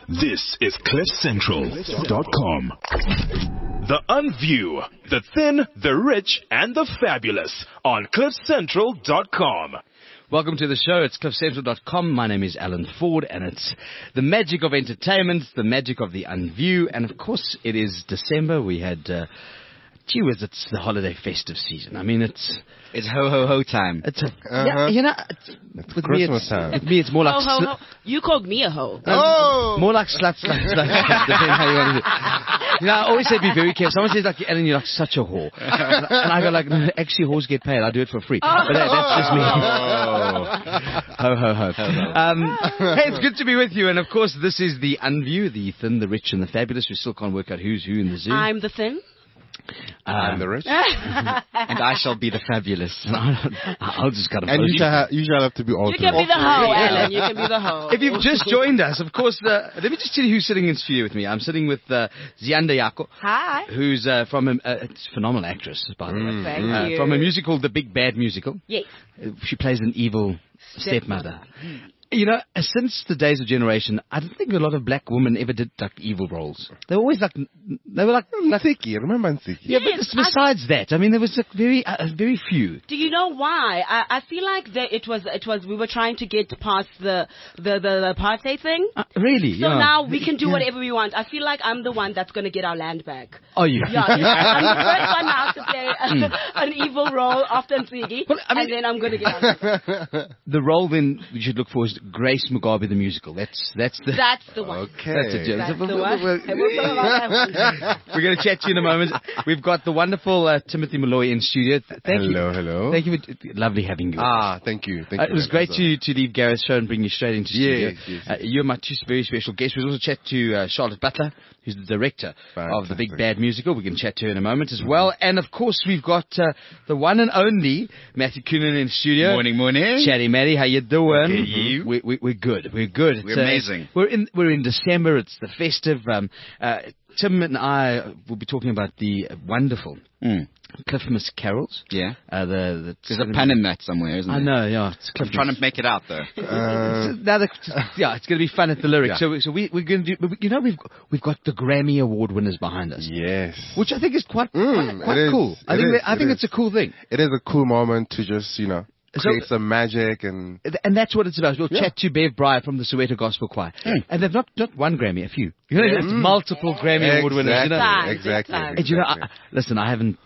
This is CliffCentral.com. The Unview, the thin, the rich, and the fabulous on CliffCentral.com. Welcome to the show. It's CliffCentral.com. My name is Alan Ford, and it's the magic of entertainment, the magic of the Unview, and of course, it is December. We had, it's the holiday festive season. I mean, it's ho ho ho time. It's with Christmas time. With me, it's more like Ho, ho, ho. You called me a hoe. more like slut. Depending how you want to do it. You know, I always say be very careful. Someone says like, Ellen, you're like such a whore, and I go like, no, actually, whores get paid. I do it for free. But that's just me. Ho ho ho. Hey, it's good to be with you, and of course, this is the Unview, the thin, the rich, and the fabulous. We still can't work out who's who in the zoo. I'm the thin. I'm the rich. And I shall be the fabulous. I'll just cut And you shall have to be all You can be the hoe, Alan. You can be the hoe. If you've just joined us, of course, let me just tell you who's sitting in studio with me. I'm sitting with Ziyanda Yako. Hi. Who's from a phenomenal actress, by the way. Thank you. From a musical, The Big Bad Musical. Yes. She plays an evil stepmother. You know, since the days of Generation, I don't think a lot of black women ever did like evil roles. They were always like, Nsiki. Remember Nsiki? Yeah, but besides that, I mean, there was like very few. Do you know why? I feel like it was we were trying to get past the apartheid thing. Really? So yeah. now we can do whatever we want. I feel like I'm the one that's going to get our land back. Oh, you? Yeah, I'm the first one now to play an evil role after Nsigi, Well, I mean, and then I'm going to get our land back. The role then we should look for is Grace Mugabe the musical. That's the one. Okay. That's a joke. That's the one. We're going to chat to you in a moment. We've got the wonderful Timothy Malloy in studio. Thank you. Hello. Thank you. Lovely having you. Thank you. It was great to leave Gareth's show and bring you straight into studio. Yes. You're my two very special guests. We'll also chat to Charlotte Butler, who's the director of the Big Bad Musical. We can chat to her in a moment as well. And, of course, we've got the one and only Matthew Coonan in studio. Morning. Chatty Matty, how you doing? Okay, you? We're good. We're good. We're amazing. We're in December. It's the festive. Tim and I will be talking about the wonderful Cliffmas carols. Yeah. There's a pun in that somewhere, isn't there? I know, yeah. It's I'm trying to make it out, though. it's going to be fun at the lyrics. Yeah. So we're going to do. You know, we've got the Grammy Award winners behind us. Yes. Which I think is quite it cool. is. I think it's a cool thing. It is a cool moment to just, create some magic and that's what it's about. We'll chat to Bev Breyer from the Soweto Gospel Choir. And they've not one Grammy, a few. You know, it's multiple Grammy Award winners. You know? Exactly. And you know, listen, I haven't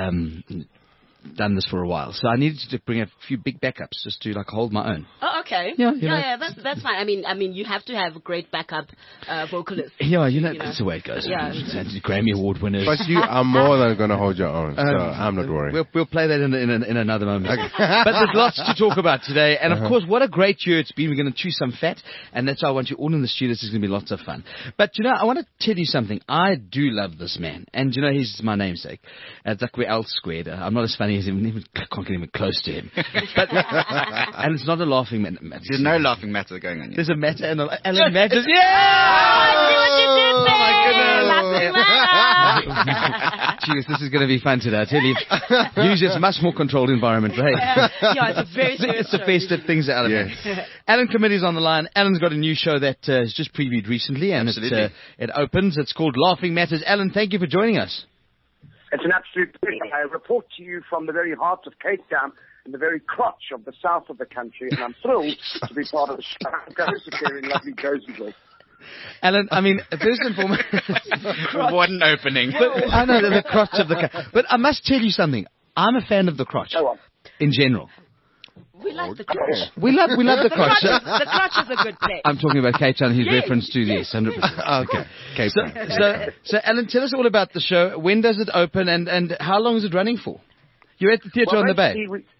done this for a while, so I needed to bring a few big backups just to like hold my own. Oh, okay. Yeah, that's fine. I mean, you have to have a great backup vocalist. Yeah, that's the way it goes. Yeah. Grammy Award winners. But you are more than going to hold your own, so I'm not worried. We'll play that in another moment. Okay. But there's lots to talk about today, and of course, what a great year it's been. We're going to chew some fat, and that's why I want you all in the studio. This is going to be lots of fun. But I want to tell you something. I do love this man, and he's my namesake. It's like we're L squared. I'm not as funny as him. Can't get even close to him. But, and it's not a laughing matter. There's no laughing matter going on here. There's a matter and Alan matters. Yeah! I see what you did there. My goodness. Jeez, this is going to be fun today. I tell you. Usually it's a much more controlled environment, right? Yeah, it's a very serious It's the festive things that Alan makes. Alan Committee's on the line. Alan's got a new show that is just previewed recently, and it opens. It's called Laughing Matters. Alan, thank you for joining us. It's an absolute pleasure. I report to you from the very heart of Cape Town, in the very crotch of the south of the country, and I'm thrilled to be part of the show. I'm going to there in lovely Jozieville. Alan, I mean, first and foremost... What an opening. But, I know, the crotch of the... But I must tell you something. I'm a fan of the crotch. Go on. In general. We like the crotch. We love the crotch. The crotch is a good place. I'm talking about Cape Town, his reference to this, 100%. Okay, Cape Town. So, Alan, tell us all about the show. When does it open, and how long is it running for? You're at the Theatre on the Bay.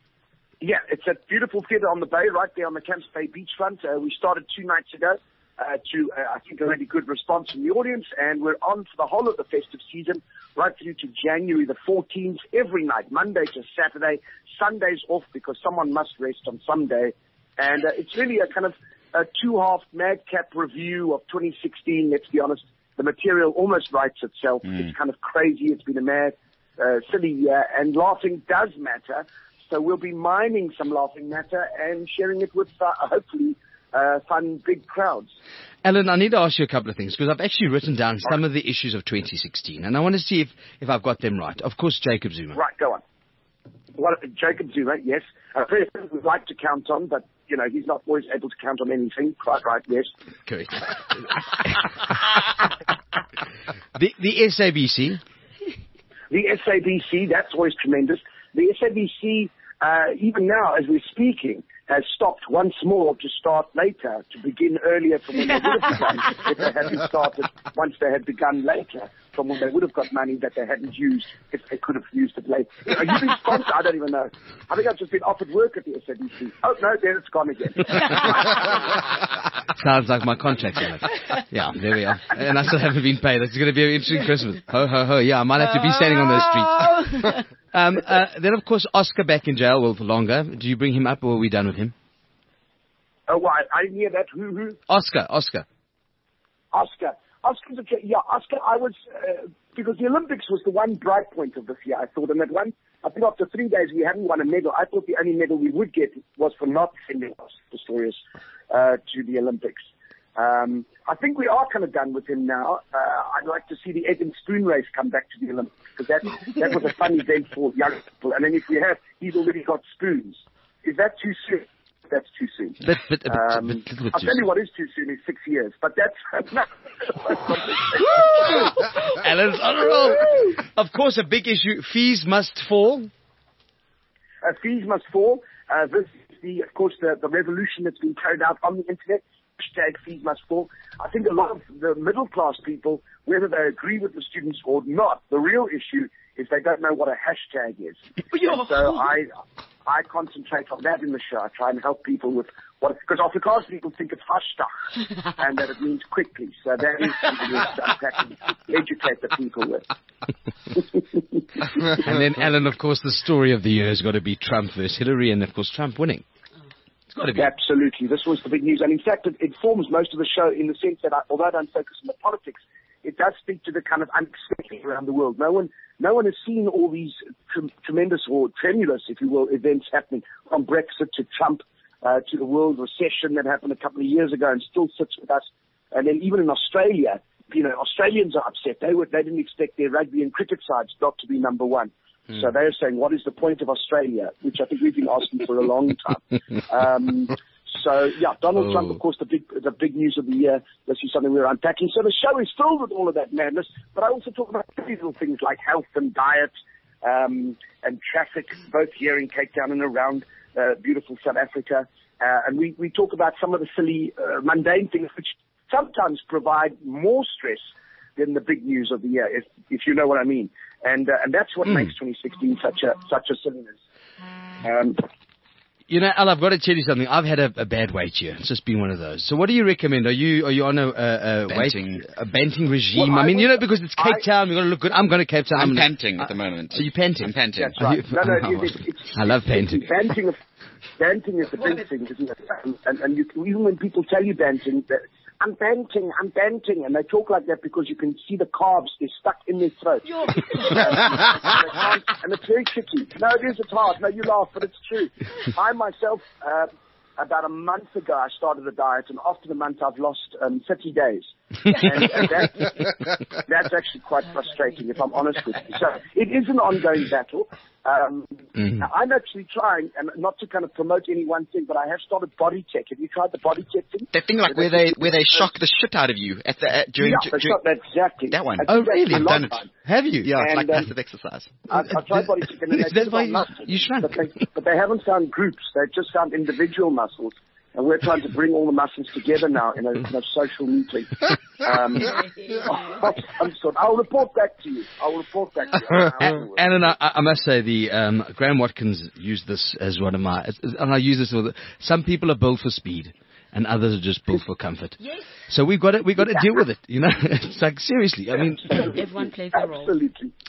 It's a beautiful theatre on the Bay, right there on the Camps Bay beachfront. We started 2 nights ago. I think, a really good response from the audience, and we're on for the whole of the festive season, right through to January the 14th, every night, Monday to Saturday, Sundays off because someone must rest on Sunday, and it's really a kind of a 2-half madcap review of 2016, let's be honest. The material almost writes itself. It's kind of crazy. It's been a mad, silly year, and laughing does matter, so we'll be mining some laughing matter and sharing it with, hopefully, fun, big crowds. Alan, I need to ask you a couple of things because I've actually written down some of the issues of 2016, and I want to see if I've got them right. Of course, Jacob Zuma. Right, go on. Well, Jacob Zuma, yes. A president we'd like to count on, but, he's not always able to count on anything. Quite right, yes. Correct. the SABC. The SABC, that's always tremendous. The SABC, even now, as we're speaking, has stopped once more to start later, to begin earlier from when they would have begun if they hadn't started once they had begun later from when they would have got money that they hadn't used if they could have used it later. Are you being sponsored? I don't even know. I think I've just been offered work at the SABC. Oh, no, there it's gone again. Sounds like my contract. Yeah, there we are. And I still haven't been paid. It's going to be an interesting Christmas. Ho, ho, ho. Yeah, I might have to be standing on those streets. Then, of course, Oscar back in jail for longer. Do you bring him up or are we done with him? Oh, why? I didn't hear that. Who? Oscar. Oscar's okay. Yeah, Oscar, I was, because the Olympics was the one bright point of this year, I thought. And I think after 3 days we hadn't won a medal. I thought the only medal we would get was for not sending Oscar Pistorius to the Olympics. I think we are kind of done with him now. I'd like to see the egg and spoon race come back to the Olympics because that was a fun event for young people. And then if he's already got spoons. Is that too soon? That's too soon. I'll tell you what is too soon is 6 years, but that's Alan's on a roll. Of course, a big issue. Fees must fall. Fees must fall. This is of course, the revolution that's been carried out on the internet. Hashtag fees must fall. I think a lot of the middle class people, whether they agree with the students or not, the real issue is they don't know what a hashtag is. And so I concentrate on that in the show. I try and help people with because Afrikaans people think it's hashtag and that it means quickly. So that is something to educate the people with. And then, Alan, of course, the story of the year has got to be Trump versus Hillary, and of course, Trump winning. It's got to be. Absolutely. This was the big news. And in fact, it forms most of the show in the sense that although I don't focus on the politics, it does speak to the kind of unexpected around the world. No one has seen all these tremendous or tremulous, if you will, events happening from Brexit to Trump to the world recession that happened a couple of years ago and still sits with us. And then even in Australia, Australians are upset. They didn't expect their rugby and cricket sides not to be number one. So they're saying, what is the point of Australia? Which I think we've been asking for a long time. So, yeah, Donald Trump, of course, the big news of the year. This is something we're unpacking. So the show is filled with all of that madness. But I also talk about little things like health and diet and traffic, both here in Cape Town and around beautiful South Africa. And we talk about some of the silly, mundane things which sometimes provide more stress than the big news of the year, if you know what I mean. And that's what makes 2016 such a silliness. Al, I've got to tell you something. I've had a bad weight year. It's just been one of those. So what do you recommend? Are you on a banting regime? Well, because it's Cape Town, we've got to look good. I'm going to Cape Town. I'm panting at the moment. So you're panting? I'm panting. That's right. I love panting. Banting is the big thing, isn't it? And even when people tell you banting, I'm banting, and they talk like that because you can see the carbs, they're stuck in their throat. And it's very tricky. No, it's hard. No, you laugh, but it's true. I myself, about a month ago, I started a diet, and after the month, I've lost 30 days. And that's actually quite frustrating, if I'm honest with you. So it is an ongoing battle. I'm actually trying, and not to kind of promote any one thing, but I have started Body Tech. Have you tried the Body Tech thing? That thing like where they shock the shit out of you during exactly that one. Oh, really? I've done it. Have you? Yeah, it's like passive exercise. I've tried Body Tech, and that's why you shrank. But they haven't found groups. They've just found individual muscles. And we're trying to bring all the muscles together now in a kind of social meeting. I'll report back to you. Alan, I must say, Graham Watkins used this as one of my, and I use this all some people are built for speed, and others are just built for comfort. Yes. So we've got to deal with it. It's like seriously. I mean, everyone plays a role. Absolutely.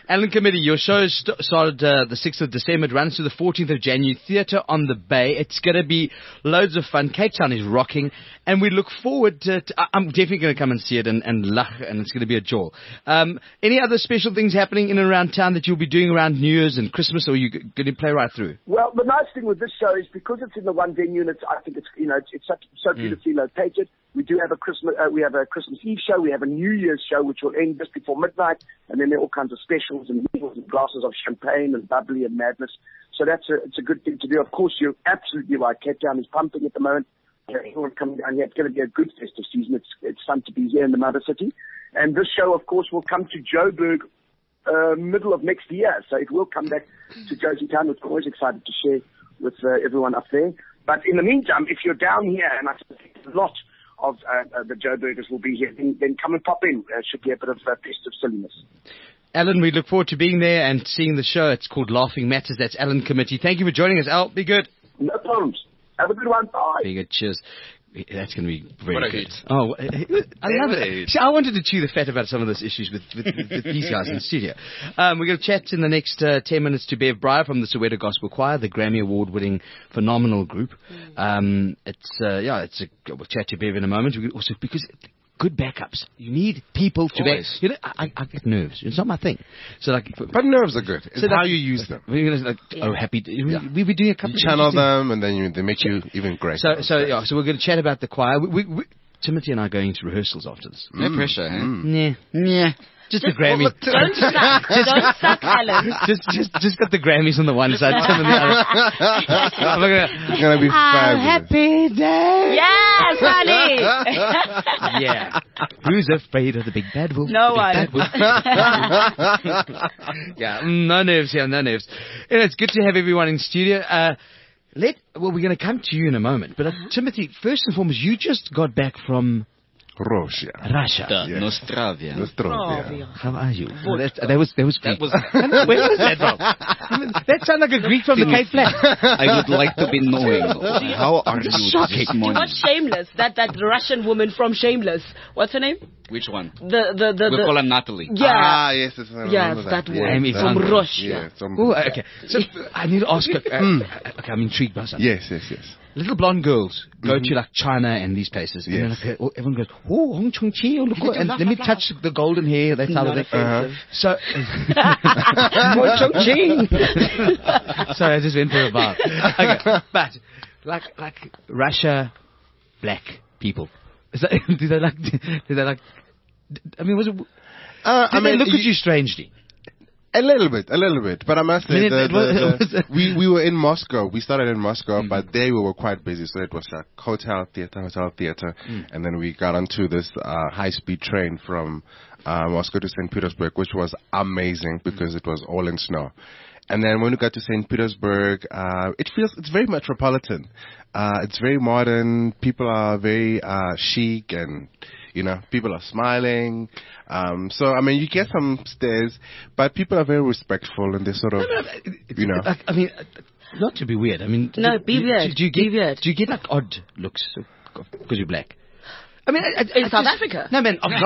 Alan Committee, your show started the 6th of December. It runs to the 14th of January. Theatre on the Bay. It's going to be loads of fun. Cape Town is rocking. And we look forward to I'm definitely going to come and see it and lach, and it's going to be a joy. Any other special things happening in and around town that you'll be doing around New Year's and Christmas, or are you going to play right through? Well, the nice thing with this show is because it's in the one venue, and I think it's so beautifully located. We do have a Christmas Eve show. We have a New Year's show, which will end just before midnight, and then there are all kinds of specials and meals and glasses of champagne and bubbly and madness. So it's a good thing to do. Of course, you're absolutely right. Cape Town is pumping at the moment. Everyone coming down here. It's going to be a good festive season. It's fun to be here in the mother city. And this show, of course, will come to Joburg middle of next year. So it will come back to Josie Town, which we're always excited to share with everyone up there. But in the meantime, if you're down here, and I think a lot of the Joburgers will be here, then come and pop in. Should be a bit of festive silliness. Alan, we look forward to being there and seeing the show. It's called Laughing Matters. That's Alan Committee. Thank you for joining us, Al. Be good. No problems. Have a good one. Bye. Be good. Cheers. That's going to be very What a good. hoot. Oh, I love it. See, I wanted to chew the fat about some of those issues with these guys in the studio. We're going to chat in the next 10 minutes to Bev Breyer from the Soweto Gospel Choir, the Grammy Award-winning phenomenal group. We'll chat to Bev in a moment. Also, because good backups. You need people to back. You know, I get nerves. It's not my thing. So But nerves are good. It's how you use them. We're gonna happy. We've been doing a couple. You channel them, and then they make you even greater. So we're going to chat about the choir. Timothy and I are going to rehearsals after this. No pressure, eh? Yeah. Just the Grammy. Don't suck, Alan. Just got the Grammys on the one side, Tim on the other. It's going to be fabulous. Happy day. Yes, honey. Yeah. Who's afraid of the big bad wolf? No one. Yeah, no nerves here, no nerves. It's good to have everyone in studio. We're going to come to you in a moment. But Timothy, first and foremost, you just got back from Russia. Nostravia. How are you? That was Greek. That was. Where was that from? That sounded like a Greek from the Cape Flat. I would like to be knowing. How are you this morning? What's Shameless? That Russian woman from Shameless. What's her name? Which one? The We call her Natalie. Yeah. Yes, Yes, that one. Yeah, From Russia. Okay. So I need to ask. Okay, I'm intrigued by something. Yes. Little blonde girls go to like China and these places, and then everyone goes, "Oh, Hong Chung Chi, oh, look, and let me touch the golden hair." That's how they. So, Hong Chung Chi. Sorry, I just went for a bath. Okay, but like Russia, black people. Is that, do they like? I mean, was it? They look at you strangely? A little bit. But I must say, we were in Moscow. We started in Moscow, but there we were quite busy. So it was like hotel, theater. And then we got onto this high-speed train from Moscow to St. Petersburg, which was amazing because it was all in snow. And then when we got to St. Petersburg, it's very metropolitan. It's very modern. People are very chic, and people are smiling. So I mean, you get some stares, but people are very respectful, and they sort of, I mean, not to be weird. I mean, No, be weird. Do you get like odd looks because you're black? I mean, in South Africa? No, man. What?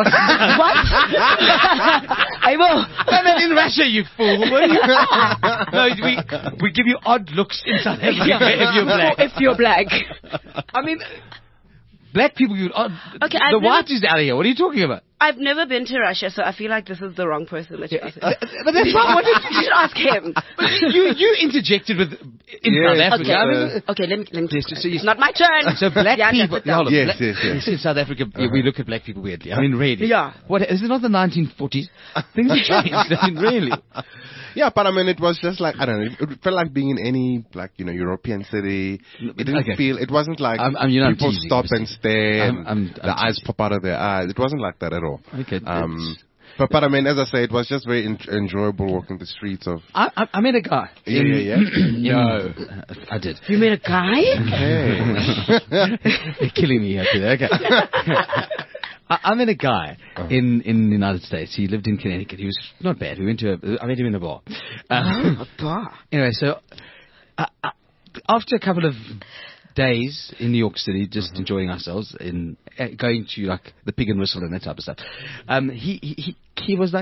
I will. No, man, in Russia, you fool. No, we give you odd looks in South Africa if you're black. If you're black. I mean, black people, Okay, the white is out of here. What are you talking about? I've never been to Russia, so I feel like this is the wrong person that you're asking. But that's why I wanted You should ask him. you interjected with in South Africa. Okay, I mean, okay, let me. so It's not my turn. So black people. Yes. In South Africa, we look at black people weirdly. I mean, really. Yeah. What is it? Not the 1940s. Things have changed. I mean, really. Yeah, but I mean, it was just like, I don't know, it felt like being in any, European city. It didn't feel, it wasn't like people stop and stare, the eyes pop out of their eyes. It wasn't like that at all. Okay. But I mean, as I say, it was just very enjoyable walking the streets of... I met a guy. Yeah. No. I did. You met a guy? They're killing me here today. Okay. I met a guy in the United States. He lived in Connecticut. He was not bad. I met him in a bar. A bar? Anyway, so after a couple of days in New York City, just enjoying ourselves, in going to like the Pig and Whistle and that type of stuff, he was like,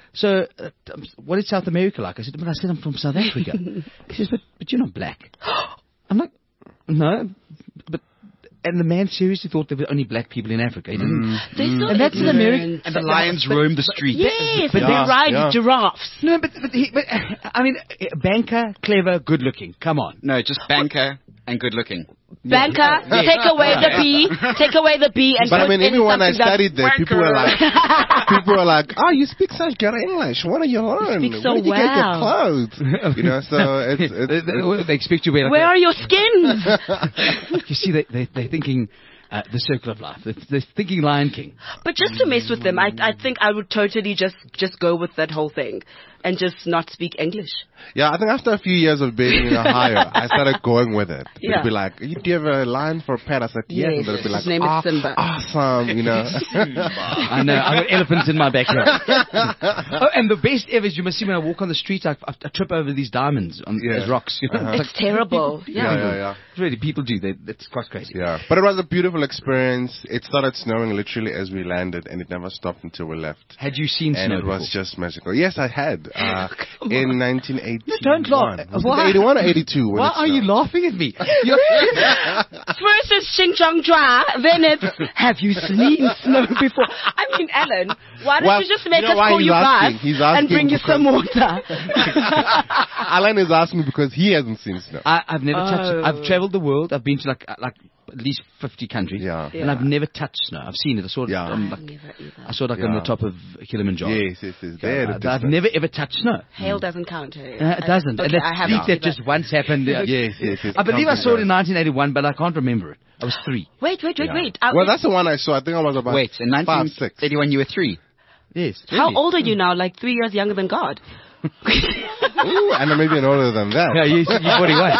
So, what is South America like? I said, I'm from South Africa. He says, but you're not black. I'm like, no, but. And the man seriously thought there were only black people in Africa. He didn't. And that's in America. And the lions roam the streets. Yes, but they ride giraffes. No, but I mean, banker, clever, good looking. Come on. No, just banker and good looking. Banker, take away the B, and But put I mean, in even when I something studied there, people were like, oh, you speak such good English. What are you learning? You speak so Where did you get your well." clothes? You know, so it's They expect you to be like Where are your skins? You see, they're thinking the circle of life. They're thinking Lion King. But just to mess with them, I think I would totally just go with that whole thing and just not speak English. yeah, I think after a few years of being in Ohio, I started going with it. They'd Yeah. be like, do you have a line for a pet? I said, yes. And they'd be like, His name is Simba. awesome, you know. I know. I've got elephants in my backyard. Oh, and the best ever is you must see when I walk on the street, I trip over these diamonds as rocks. You know? It's terrible. Yeah. Really, people do. It's quite crazy. Yeah, but it was a beautiful experience. It started snowing literally as we landed, and it never stopped until we left. Had you seen And snow it was before? just magical. Yes, I had. In 1981. No, don't laugh. Was Why? it 81 or 82? when Why it are you snowed? laughing at me? First it's Xing Zhang Zhua, then it's, have you seen snow before? I mean, Alan, why don't Well, you just make you know us why call he's you asking? guys He's and asking bring you some water? Alan is asking because he hasn't seen snow. I've never touched. I've traveled the world. I've been to like at least 50 countries. Yeah. And I've never touched snow. I've seen it. I saw it. Yeah. On, I saw it like on the top of Kilimanjaro. Yes. There it is. I've never ever touched snow. Hail doesn't count. It doesn't. Okay, and I have that to that just once happened. Yes. I believe I saw it in 1981, but I can't remember it. I was 3. Wait. Well, that's the one I saw. I think I was about Wait, in 5, 6. 1981 you were 3. Yes. How old are you now? Like 3 years younger than God. Ooh, and I'm maybe older than that. Yeah, you're 41.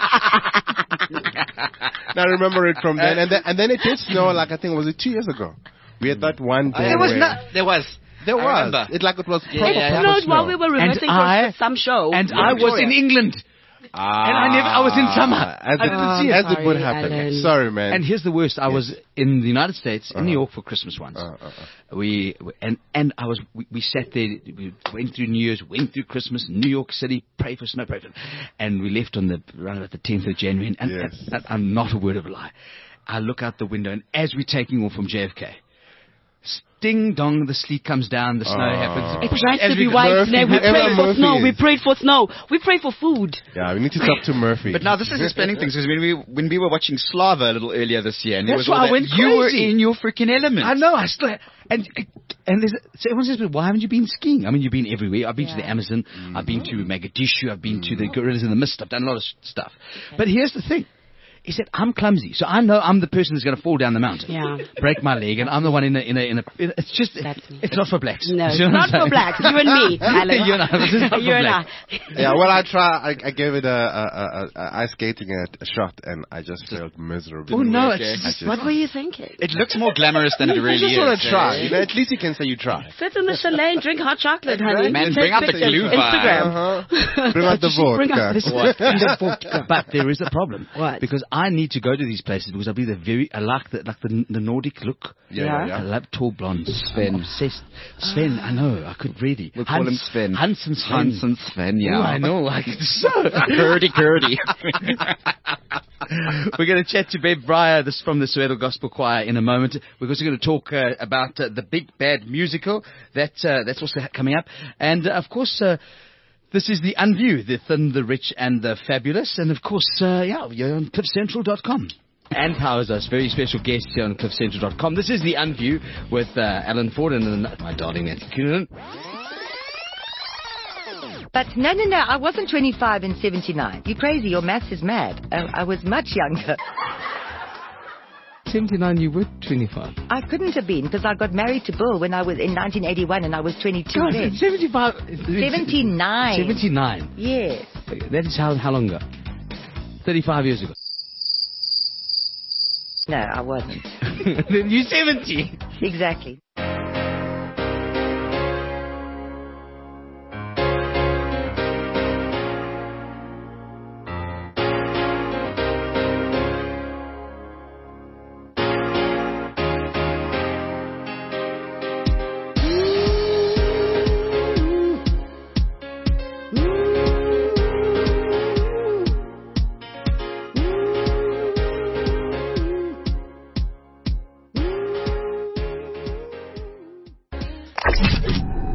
Now I remember it from then. And then it did snow, like I think, was it 2 years ago? We had that one day There was where- not. There was. There I was. remember. It was It proper snowed snow. while we were rehearsing for some show. And I was in England. And I was in summer. As I didn't see it. As it would Sorry, happen. Alan. Sorry, man. And here's the worst. I was in the United States, in New York for Christmas once. We sat there, we went through New Year's, went through Christmas, New York City, pray for snow, and we left on around about the 10th of January, and Yes. I'm not a word of a lie. I look out the window, and as we're taking off from JFK, ding dong, the sleet comes down, the snow happens. It's nice As to be we- white. Murphy, We whoever prayed for Murphy snow. is. We prayed for snow. We prayed for food. Yeah, we need to talk to Murphy. But now this is explaining things because when we were watching Slava a little earlier this year, and there That's was all why I that, went you were crazy. in your freaking element. I know, I still, and so everyone says, "But why haven't you been skiing?" I mean, you've been everywhere. I've been to the Amazon, I've been to Mogadishu, I've been to the Gorillas in the Mist. I've done a lot of stuff. But here's the thing. He said, I'm clumsy, so I know I'm the person that's going to fall down the mountain, break my leg, and I'm the one in a it's just, That's me. it's not for blacks. No, You it's know what not I'm for saying? blacks. You and me, Alan. You and I, this is not for You and I. blacks. yeah, well, I gave it a ice skating a shot, and I just failed miserably. Oh no, Okay. it's just, What were you thinking? It looks more glamorous than it You really just is. want to try. You know, at least you can say you try. Sit in the chalet and drink hot chocolate, honey. Man, Take bring out the pictures. glue Instagram. Bring out the Bring out vodka. But there is a problem. What? Because I need to go to these places because I like the Nordic look. Yeah. I love tall blondes. Sven. Sven, I know. I could really. We'll call him Sven. Hans and Sven. Hans and Sven, yeah. Oh, I know. I could so. Curdy. We're going to chat to Bev Breyer from the Soweto Gospel Choir in a moment. We're also going to talk about the Big Bad Musical. That's also coming up. And, of course, this is the Unview, the Thin, the Rich, and the Fabulous. And, of course, you're on CliffCentral.com. Ann Powers, us, very special guest here on CliffCentral.com. This is the Unview with Alan Ford and my darling Nancy Coonan. But no, I wasn't 25 in 79. You're crazy, your maths is mad. I was much younger. 79, you were 25. I couldn't have been because I got married to Bill when I was in 1981 and I was 22 God, then. 75. 79. 79. Yes. That is how long ago? 35 years ago. No, I wasn't. You're 70. Exactly.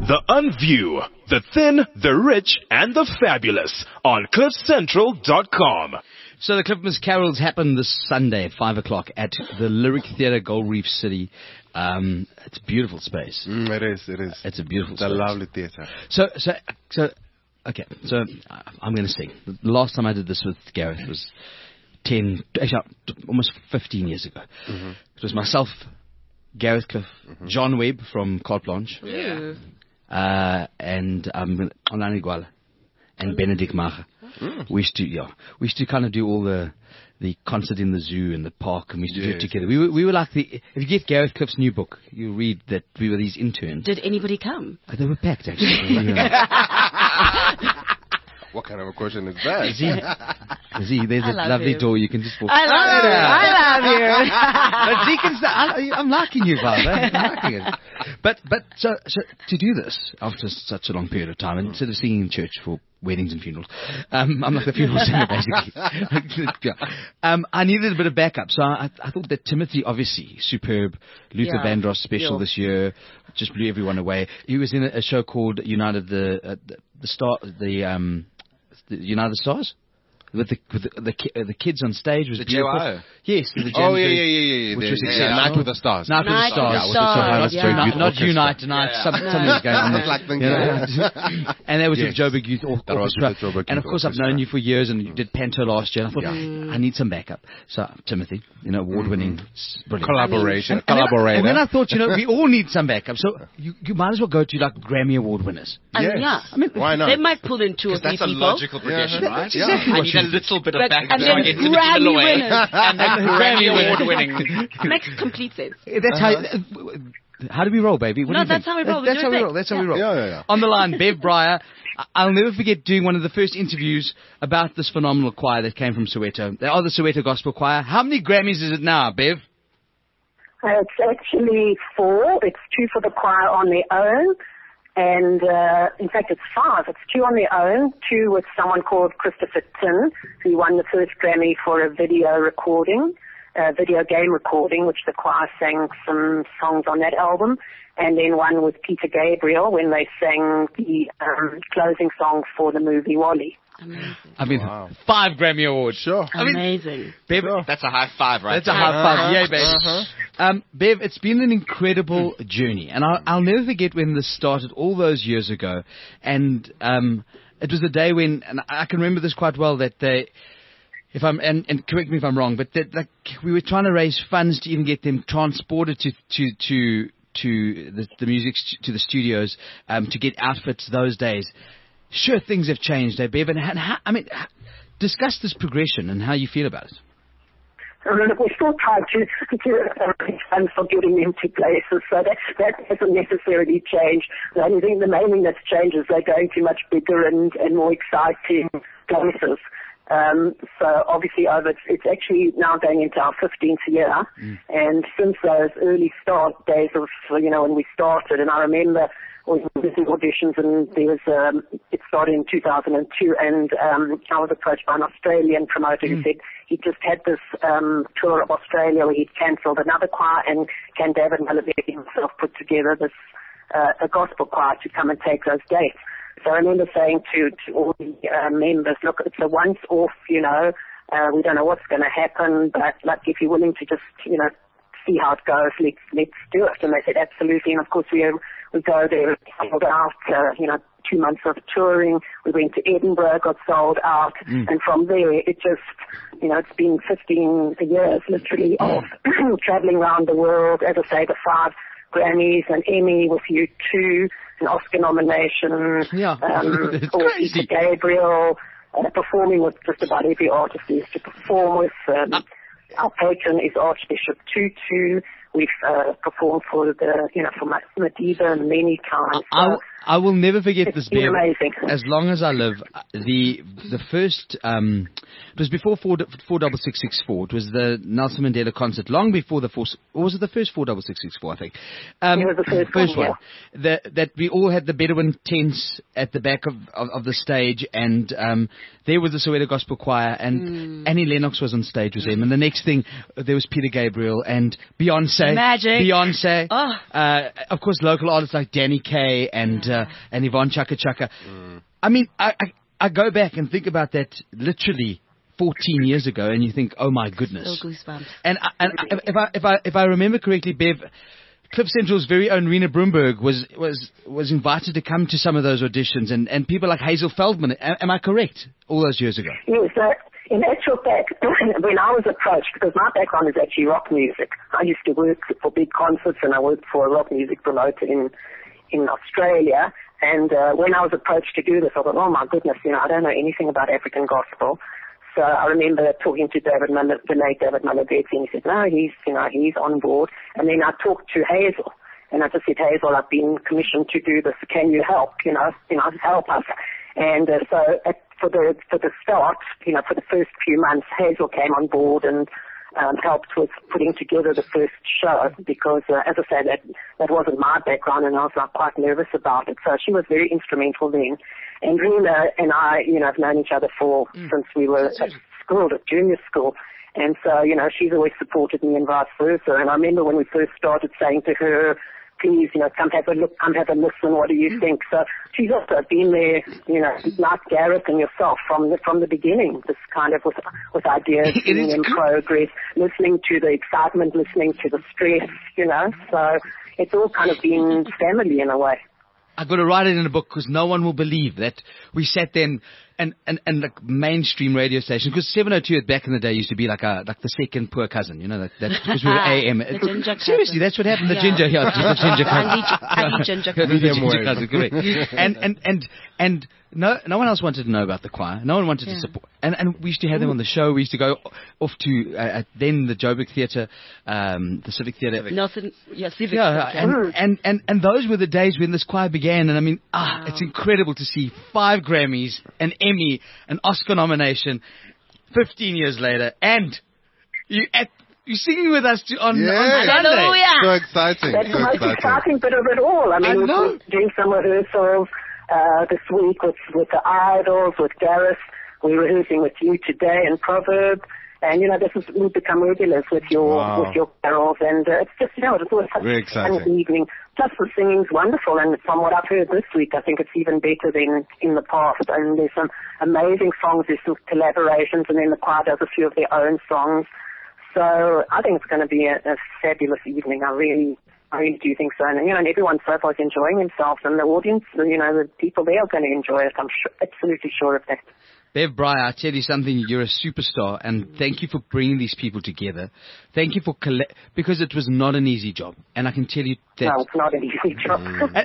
The Unview, the thin, the rich, and the fabulous on CliffCentral.com. So the Cliffmas Carols happen this Sunday at 5 o'clock at the Lyric Theatre, Gold Reef City. It's a beautiful space. It is. It's a beautiful It's a space. lovely theatre. Okay, so I'm going to sing. The last time I did this with Gareth was almost 15 years ago. Mm-hmm. It was myself, Gareth Cliff, John Webb from Carte Blanche, and Olani Gwala, and Benedict Macher. We used to kind of do all the concert in the zoo and the park, and we used to do it together. We were like if you get Gareth Cliff's new book, you read that we were these interns. Did anybody come? They were packed, actually. What kind of a question is that? There's a lovely door you can just walk. I love you. I'm liking you, Father. I'm liking it. But so to do this after such a long period of time, instead of singing in church for weddings and funerals, I'm like the funeral singer basically. I needed a bit of backup, so I thought that Timothy, obviously superb, Luther Vandross special this year, just blew everyone away. He was in a show called United the United Stars. With the kids on stage was the beautiful. JYO. Yes, the yeah. which was Night with the Stars. Night with the Stars. Not Unite Tonight. Something was going on. And that was with Joburg Youth Orchestra. And of course, I've known you for years, and you did Panto last year. And I thought I need some backup. So Timothy, award-winning, brilliant Collaboration. And then I thought, we all need some backup. So you might as well go to like Grammy Award winners. I mean, why not? They might pull in 2 or 3 that's people. a logical progression, right? That's exactly what a little bit of backup. And then Grammy winners. And then Grammy Award winning. Makes complete sense. That's how do we roll, baby? What do you think? That's how we roll. That's how we roll. That's how we roll. Yeah. On the line, Bev Breyer. I'll never forget doing one of the first interviews about this phenomenal choir that came from Soweto. They are the Soweto Gospel Choir. How many Grammys is it now, Bev? It's actually 4. It's 2 for the choir on their own. And, in fact, it's 5. It's 2 on their own, 2 with someone called Christopher Tin, who won the first Grammy for a video game recording, which the choir sang some songs on that album. And then 1 with Peter Gabriel when they sang the closing song for the movie WALL-E. Amazing. I mean, 5 Grammy Awards. Sure. Amazing. Bev, That's a high five, right? That's a high five. Yay, baby. Bev, it's been an incredible journey. And I'll never forget when this started all those years ago. And it was a day when, and I can remember this quite well, that and correct me if I'm wrong, but that we were trying to raise funds to even get them transported to the music, to the studios, to get outfits those days. Sure, things have changed, Bev. And discuss this progression and how you feel about it. We're still trying to raise funds for getting them to places, so that hasn't necessarily changed. I think the main thing that's changed is they're going to much bigger and more exciting places. So obviously it's actually now going into our 15th year. And since those early start days of, when we started, and I remember we were doing auditions, and it started in 2002, and I was approached by an Australian promoter who said he just had this tour of Australia where he'd cancelled another choir, and Can David Malavetti himself put together this a gospel choir to come and take those dates. So I remember saying to all the members, look, it's a once-off, we don't know what's going to happen, but if you're willing to just, see how it goes, let's do it. And they said, absolutely. And of course we go there, sold out, 2 months of touring. We went to Edinburgh, got sold out. And from there, it just, it's been 15 years literally of traveling around the world. As I say, the 5 Grammys, an Emmy with U2, an Oscar nomination, for Peter Gabriel, performing with just about every artist he used to perform with. Our patron is Archbishop Tutu. We've performed for for Madiba many times. I will never forget this, Bev. Amazing. As long as I live, the first, it was before 46664. It was the Nelson Mandela concert, long before or was it the first 46664, I think? It was the first one. That we all had the Bedouin tents at the back of the stage, and there was the Soweto Gospel Choir, and Annie Lennox was on stage with them, and the next thing, there was Peter Gabriel and Beyonce. Magic. Beyonce. Of course, local artists like Danny Kaye and Yvonne Chaka Chaka. I mean, I go back and think about that literally 14 years ago, and you think, oh my goodness. Still goosebumps. And if I remember correctly, Bev, Cliff Central's very own Rena Broomberg was invited to come to some of those auditions, and people like Hazel Feldman. Am I correct? All those years ago. Yes, in actual fact, when I was approached, because my background is actually rock music, I used to work for big concerts, and I worked for a rock music promoter in Australia. And when I was approached to do this, I thought, oh my goodness, I don't know anything about African gospel. So I remember talking to the late David Malabetti, and he said, no, he's on board. And then I talked to Hazel, and I just said, Hazel, I've been commissioned to do this. Can you help? Help us. And for the start, for the first few months, Hazel came on board and helped with putting together the first show, because, as I said, that wasn't my background, and I was quite nervous about it. So she was very instrumental then. And Rena and I, have known each other since we were at school, at junior school. And so, she's always supported me and vice versa. And I remember when we first started saying to her, please, come have a look, come have a listen, what do you think? So she's also been there, like Gareth and yourself from the beginning, this kind of with ideas in progress, listening to the excitement, listening to the stress, so it's all kind of been family in a way. I've got to write it in a book, because no one will believe that we sat then and like mainstream radio stations, because 702 back in the day used to be like the second poor cousin, that because we were AM. The ginger Seriously, that's what happened. The ginger, the ginger cousin. I eat ginger cousin. The ginger cousin, correct. And no one else wanted to know about the choir. No one wanted to support. And we used to have them on the show. We used to go off to then the Joburg Theatre, the Civic Theatre. Nelson, Civic. Yeah, and those were the days when this choir began. And I mean, it's incredible to see 5 Grammys, an Emmy, an Oscar nomination, 15 years later, and you're singing with us on Sunday. Hallelujah. So exciting. That's the most exciting bit of it all. I mean, we're doing some rehearsals this week with the Idols, with Gareth. We're rehearsing with you today in Proverb. And, we've become regulars with your carols. And it's just, it's always such a fun evening. Plus the singing's wonderful. And from what I've heard this week, I think it's even better than in the past. And there's some amazing songs. There's some collaborations. And then the choir does a few of their own songs. So I think it's going to be a fabulous evening. I really do think so. And, and everyone so far is enjoying themselves. And the audience, the people there are going to enjoy it. I'm absolutely sure of that. Bev Breyer, I tell you something, you're a superstar, and thank you for bringing these people together. Thank you for because it was not an easy job, and I can tell you that. No, it's not an easy job.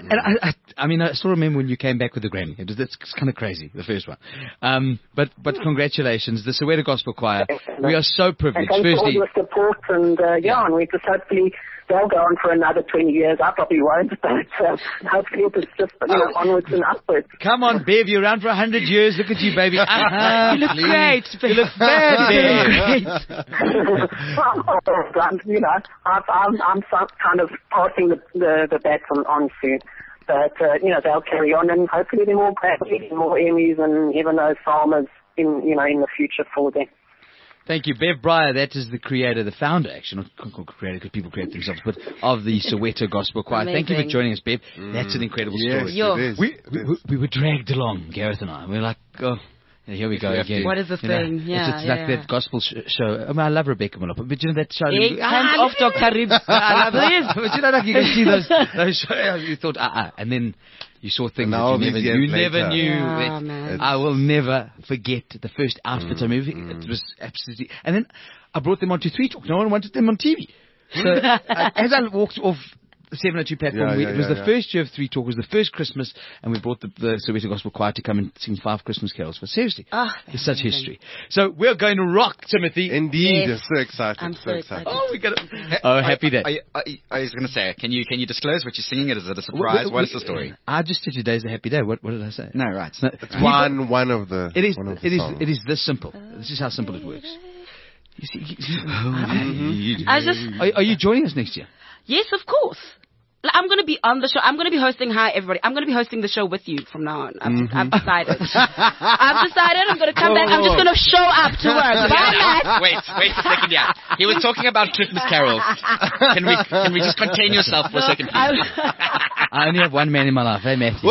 And I still remember when you came back with the Grammy. It's kind of crazy, the first one. But congratulations, the Soweto Gospel Choir. We are so privileged. And thanks for all your support, and and we just hopefully they'll go on for another 20 years. I probably won't, but hopefully it's just onwards and upwards. Come on, Bev, you're around for 100 years. Look at you, baby. You look great. You look great. I'm kind of passing the baton on soon. But, they'll carry on, and hopefully there are more Grammys, more Emmys, and even those farmers in the future for them. Thank you. Bev Breyer, that is the creator, the founder, actually, not creator because people create themselves, but of the Soweto Gospel Choir. Amazing. Thank you for joining us, Bev. That's an incredible story. It is. We were dragged along, Gareth and I. We were like, oh, here we go again. What is the thing? It's like that gospel show. I mean, I love Rebecca Malopa, but that show. Hands off, Dr. Ribs. I love this. But like you can see those shows, you thought, and then you saw things that you never knew. Man. I will never forget the first outfits I moved. It was absolutely. And then I brought them onto 3 Talk. No one wanted them on TV. So as I walked off the 702 platform, it was the first year of 3 Talk. It was the first Christmas, and we brought the Soweto Gospel Choir to come and sing 5 Christmas carols. But seriously, it's such history. So we're going to rock, Timothy. Indeed, yes. So excited. I'm so excited. Oh, we got happy day. I was going to say, can you disclose what you're singing? Is it a surprise? What is the story? I just said today's a happy day. What did I say? No, right. It's one of the. It is. One of the It is. songs. It is this simple. This is how simple it works. You see, are you joining us next year? Yes, of course. I'm going to be on the show. I'm going to be hosting. Hi, everybody. I'm going to be hosting the show with you from now on. I've decided. I'm going to come back. I'm just going to show up to work. Bye, Matt. Wait a second, yeah. He was talking about Christmas carols. Can we just contain yourself for a second, please? I only have one man in my life. Hey, Matthew.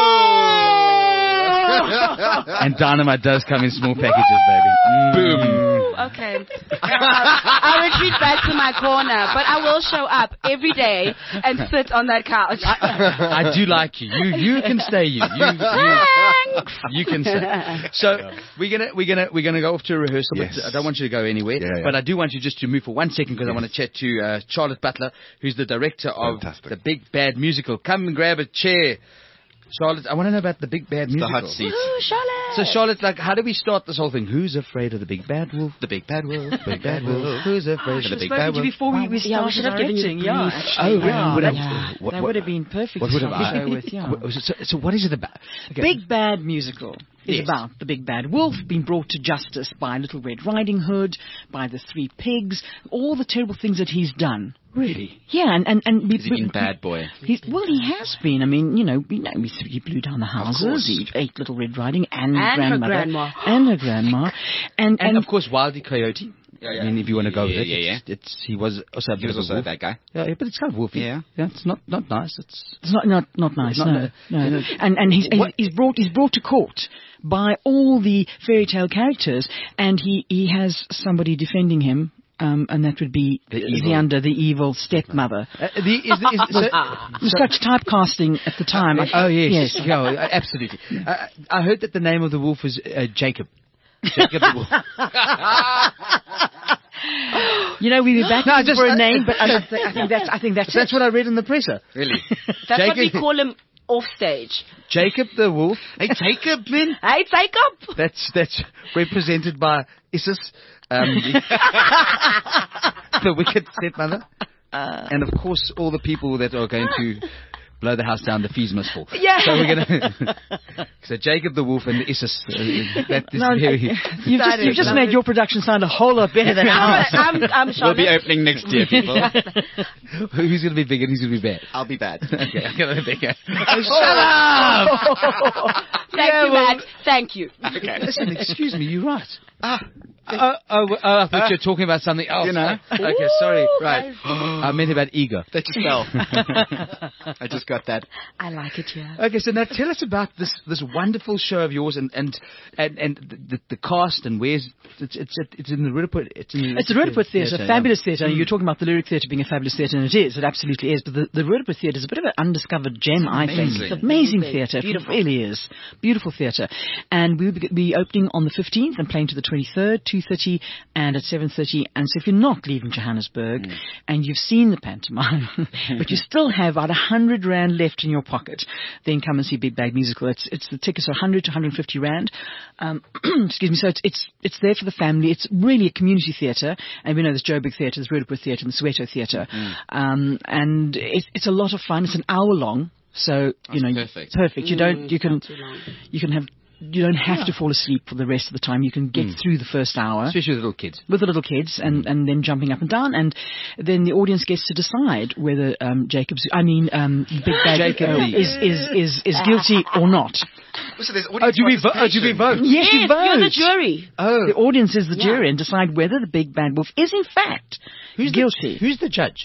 Whoa! And dynamite does come in small packages, baby. Boom. Okay. I'll retreat back to my corner, but I will show up every day and sit on that couch. I do like you. You can stay. You can stay. So we're gonna go off to a rehearsal. Yes. But I don't want you to go anywhere. Yeah. But I do want you just to move for 1 second because I want to chat to Charlotte Butler, who's the director of Fantastic. the Big Bad Musical. Come and grab a chair. Charlotte, I want to know about the Big Bad Musical. The hot seat. Ooh, Charlotte. So Charlotte, like, how do we start this whole thing? Who's afraid of the Big Bad Wolf? The Big Bad Wolf. Big Bad Wolf. Who's afraid of the Big Bad Wolf? Before we Yeah, started we should have given you directing, the yeah. brief, Actually, Oh, really? that would have been perfect What to would have start the I? show with, yeah. So what is it about? Okay. Big Bad Musical is Yes. about the Big Bad Wolf being brought to justice by Little Red Riding Hood, by the Three Pigs, all the terrible things that he's done. Really? Yeah, and Has he been bad boy? He has been. I mean, he blew down the houses. He ate Little Red Riding and her grandmother grandma. and her grandma, And of course, Wildy Coyote. Yeah. I mean, if you want to go with it, Yeah. he was also a He bit was of also a wolf. bad guy. Yeah, but it's kind of wolfy. Yeah. It's not nice. It's not nice. Not- No. And he's brought to court by all the fairy tale characters, and he has somebody defending him. And that would be the evil stepmother. Such typecasting at the time. Oh yes, yeah, absolutely. I heard that the name of the wolf was Jacob. Jacob the wolf. We were back for a name, but I think that's what I read in the presser. Really? That's what we Jacob- call him off stage. Jacob the wolf. Hey, Jacob, man. Hey, Jacob. That's represented by Isis, the wicked stepmother, and of course all the people that are going to blow the house down. The fees must fall. Yeah. So we're gonna. So Jacob the wolf and the Isis. That is very. You've just made your production sound a whole lot better than ours. I'm We'll be opening next year, people. Who's going to be big and who's going to be bad? I'll be bad. Okay, I'm going to be big. Thank you, Matt. Thank you. Okay. Listen, excuse me, you're right. I thought you were talking about something else. You know. Okay, sorry. Right. I meant about ego. That just fell. I just got that. I like it, yeah. Okay, so now tell us about this wonderful show of yours and the cast and where's it's in the Roodepoort. It's the Roodepoort Theatre, a fabulous theatre. You're talking about the Lyric Theatre being a fabulous theatre, and it is. It absolutely is. But the Roodepoort Theatre is a bit of an undiscovered gem, I think. It's amazing theatre. It really is. Beautiful theatre. And we'll be opening on the 15th and playing to the 23rd, 2:30 and at 7:30. And so if you're not leaving Johannesburg and you've seen the pantomime, but you still have about 100 Rand left in your pocket, then come and see Big Bad Musical. It's the tickets are 100 to 150 Rand. Excuse me. So it's there for the family. It's really a community theatre, and we know there's Joburg Theatre, there's Roodepoort Theatre, and the Soweto Theatre, and it's a lot of fun. It's an hour long, so perfect. Perfect. You don't have to fall asleep for the rest of the time. You can get through the first hour. Especially with little kids. With the little kids, and then jumping up and down, and then the audience gets to decide whether Big Bad Jacob is guilty or not. So there's Do we vote? Yes, you vote. You're the jury. The audience is the jury and decide whether the Big Bad Wolf is in fact guilty. Who's the judge?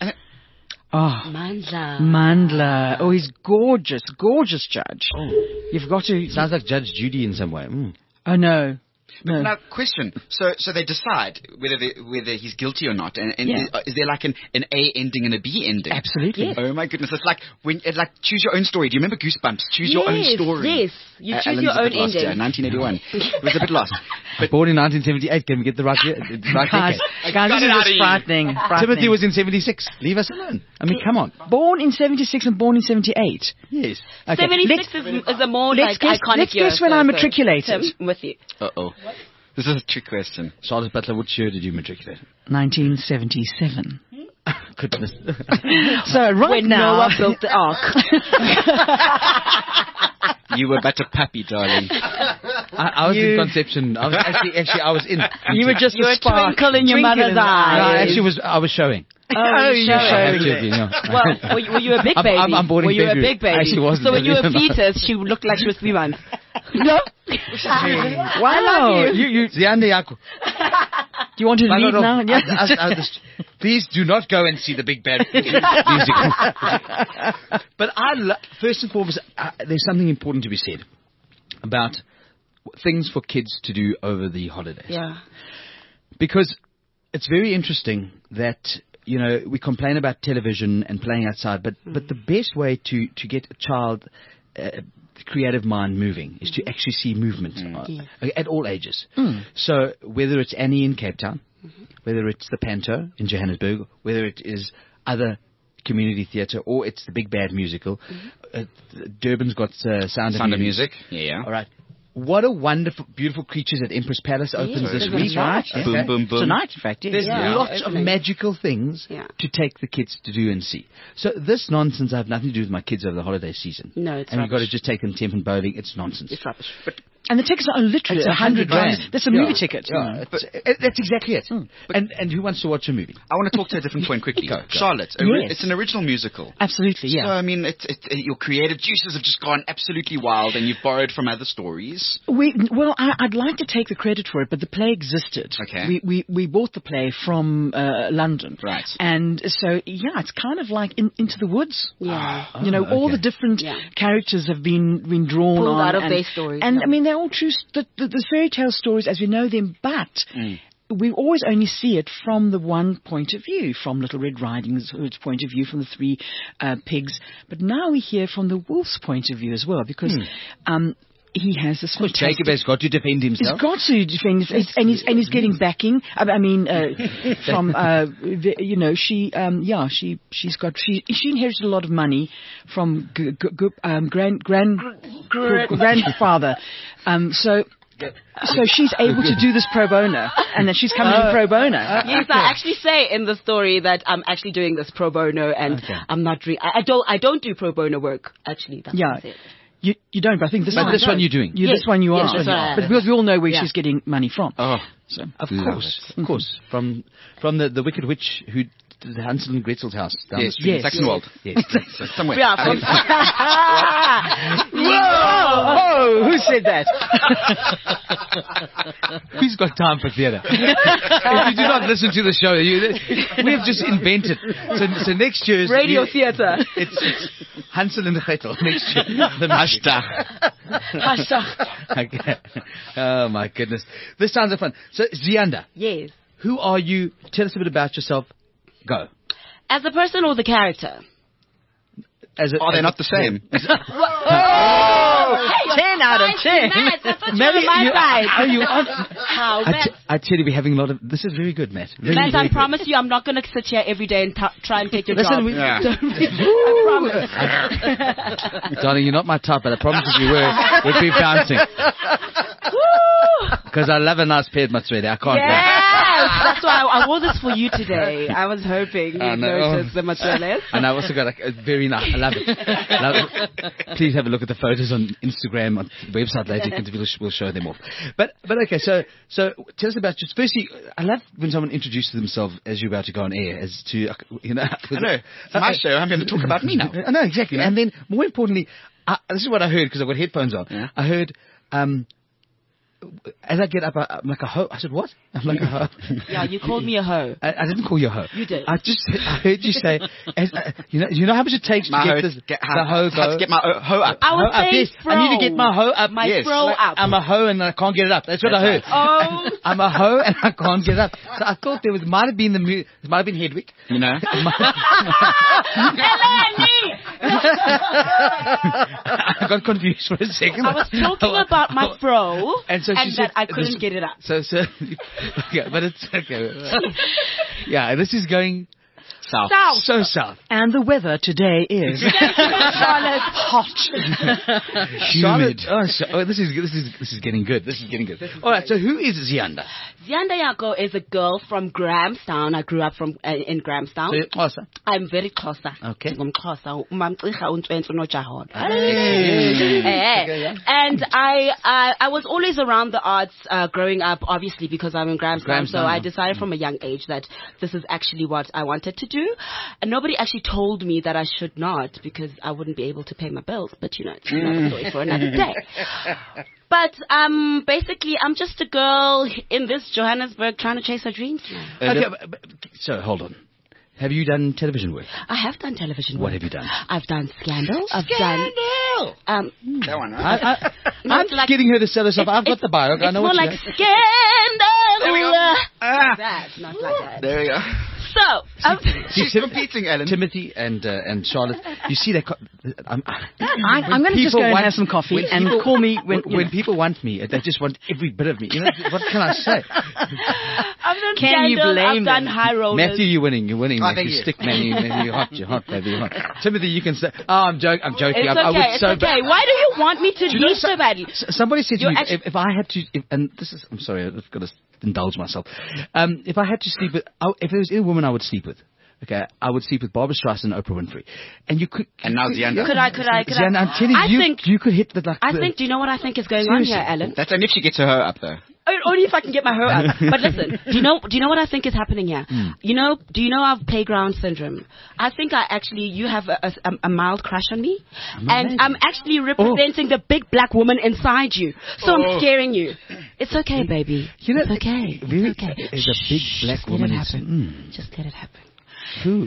Mandla. Oh, he's gorgeous judge. Oh. You've got to. Sounds like Judge Judy in some way. Oh no. Now, question. So they decide whether he's guilty or not, and is there like an A ending and a B ending? Absolutely. Yes. Oh my goodness! It's like choose your own story. Do you remember Goosebumps? Choose your own story. Yes, you choose your own ending. 1981. It was a bit lost. But born in 1978. Can we get the right year? Guys, this is frightening. Timothy was in 76. Leave us alone. I mean, come on. Born in 76 and born in 78. Yes. Okay. 76 is a more iconic let's year. guess when I matriculated. I'm with you. Uh-oh. This is a trick question. Charlotte Butler, which year did you matriculate? 1977. Goodness. So when now, Noah built the ark. You were but a puppy, darling. I was in conception. I was I was in. You were just a spark. Twinkle in your mother's No, eye. I was showing. Oh, you showing. Well, were you a big baby? I'm born in Were you a February. big baby? Actually wasn't. So when you were a fetus, she looked like she was 3 months. No. Wow. I love you. Ziande Yako. you want to leave now? Yeah. Please do not go and see the Big Bad musical. But first and foremost, there's something important to be said about things for kids to do over the holidays. Yeah. Because it's very interesting that, we complain about television and playing outside, but the best way to get a child creative mind moving is to actually see movement at all ages. So whether it's Annie in Cape Town, whether it's the Panto in Johannesburg, whether it is other community theatre or it's the Big Bad musical, Durban's got Sound of Music. Yeah. All right. What a wonderful, beautiful Creatures at Empress Palace opens this week. Right. Okay. Boom, boom, boom. Tonight, in fact, yes. There's lots of magical things to take the kids to do and see. So this nonsense, I have nothing to do with my kids over the holiday season. No, it's and rubbish. you've got to just take them temp and bowling. It's nonsense. It's rubbish. And the tickets are literally It's 100 rand. That's a movie ticket. Yeah, that's exactly it. And who wants to watch a movie? I want to talk to a different point quickly. Go. Charlotte, Yes. it's an original musical. Absolutely, yeah. So, I mean, your creative juices have just gone absolutely wild and you've borrowed from other stories. I'd like to take the credit for it, but the play existed. Okay. We bought the play from London. Right. And so, it's kind of like Into the Woods. Yeah. All the different characters have been drawn Pulled on. out of their stories. And, I mean, they're all true. The fairy tale stories as we know them, but we always only see it from the one point of view, from Little Red Riding Hood's point of view, from the three pigs. But now we hear from the wolf's point of view as well, because he has this fantastic... Jacob has got to defend himself. He's got to defend himself, and he's getting backing. I mean, from she inherited a lot of money from grandfather. So she's able to do this pro bono, and then she's coming in pro bono. Yes, I actually say in the story that I'm actually doing this pro bono, and I'm not. I don't do pro bono work. Actually, that's it. You don't, but I think this one. But this one you're doing. This one you are. Yes, but because we all know where she's getting money from. Oh, so of course, from the Wicked Witch who did Hansel and Gretel's house down the street. Yes, Saxonwold. Yes, somewhere. Yeah, from Whoa! Who said that? Who's got time for theatre? If you do not listen to the show, we have just invented. So next year's radio theatre. It's Hansel and Gretel next year. The Hashtag. Okay. Oh my goodness, this sounds like fun. So Ziyanda, Yes. who are you? Tell us a bit about yourself. Go. As a person or the character? Are they not the same? 10 out of 10. Matt, How, Matt? I tell you, we're having a lot of... This is very good, Matt. Really, Matt, very I promise you I'm not going to sit here every day and try and take your job. I promise. Darling, you're not my type, but I promise if you were, we'd be bouncing. Because I love a nice pair of Matswede. I can't. Yes, that's why I wore this for you today. I was hoping you'd notice the Matswedes. And I also got a very nice... I love it. Please have a look at the photos on Instagram, on the website later. We'll show them off. But okay, so tell us about just firstly. I love when someone introduces themselves as you're about to go on air, as to I know it's my show. I'm going to talk about me now. I know exactly, and then more importantly, this is what I heard because I've got headphones on. Yeah. I heard. As I get up, I'm like a hoe. I said, what? I'm like a hoe. Yeah, you called me a hoe. I didn't call you a hoe. You did. I heard you say, you know how much it takes to get the hoe go? To get my hoe up. I was saying yes. I need to get my hoe up. My fro up. I'm a hoe and I can't get it up. That's what I heard. Oh. I'm a hoe and I can't get it up. So I thought there might have been Hedwig. You know? I got confused for a second. I was talking about my fro. And so she said, that I couldn't get it up. So okay, but it's okay. Yeah, this is going south. So south. And the weather today is Charlotte, hot, humid. This is getting good. This is getting good. All right. So who is Ziyanda? Ziyanda Yako is a girl from Grahamstown. I grew up in Grahamstown. So you're Xhosa? I'm very Xhosa. Okay. And I was always around the arts growing up, obviously because I'm in Grahamstown. So I decided from a young age that this is actually what I wanted to do. And nobody actually told me that I should not because I wouldn't be able to pay my bills. But, you know, it's another story for another day. But basically, I'm just a girl in this Johannesburg trying to chase her dreams now. Okay, so hold on. Have you done television work? I have done television work. What have you done? I've done Scandal. That one, right? I'm like, getting her to sell herself. I've got the bio. I know more what like she Scandal. There we go. Like that, not like that. There we go. So, She's competing, Ellen. Timothy and Charlotte. You see that? I'm going to just go and have some coffee and call me when people want me. They just want every bit of me. You know what can I say? I've done Can you Scandal, blame I've done them? High Rollers. Matthew, you're winning. You're winning. Oh, Matthew, thank you. stick man. You're hot, baby. You're hot. Timothy, you can say. Oh, I'm joking. It's I would okay, it's okay. Why do you want me to leave so badly? Somebody said to me, You're if I had to, and this is, I'm sorry, I've got to indulge myself. If I had to sleep with, if there was any woman I would sleep with, okay, I would sleep with Barbara Streisand and Oprah Winfrey. And you could. And now Zianda. Could I? Zianda, I'm telling you, you could hit the. Do you know what I think is going Seriously. on here, Ellen? That's only if she gets her up, though. Only if I can get my hair up. But listen, do you know what I think is happening here? You know, do you know of playground syndrome? I think you have a mild crush on me, and I'm actually representing the big black woman inside you. So I'm scaring you. It's okay, baby. You know, it's okay. Really, It's okay. there's a big black woman. Just let it happen. Who?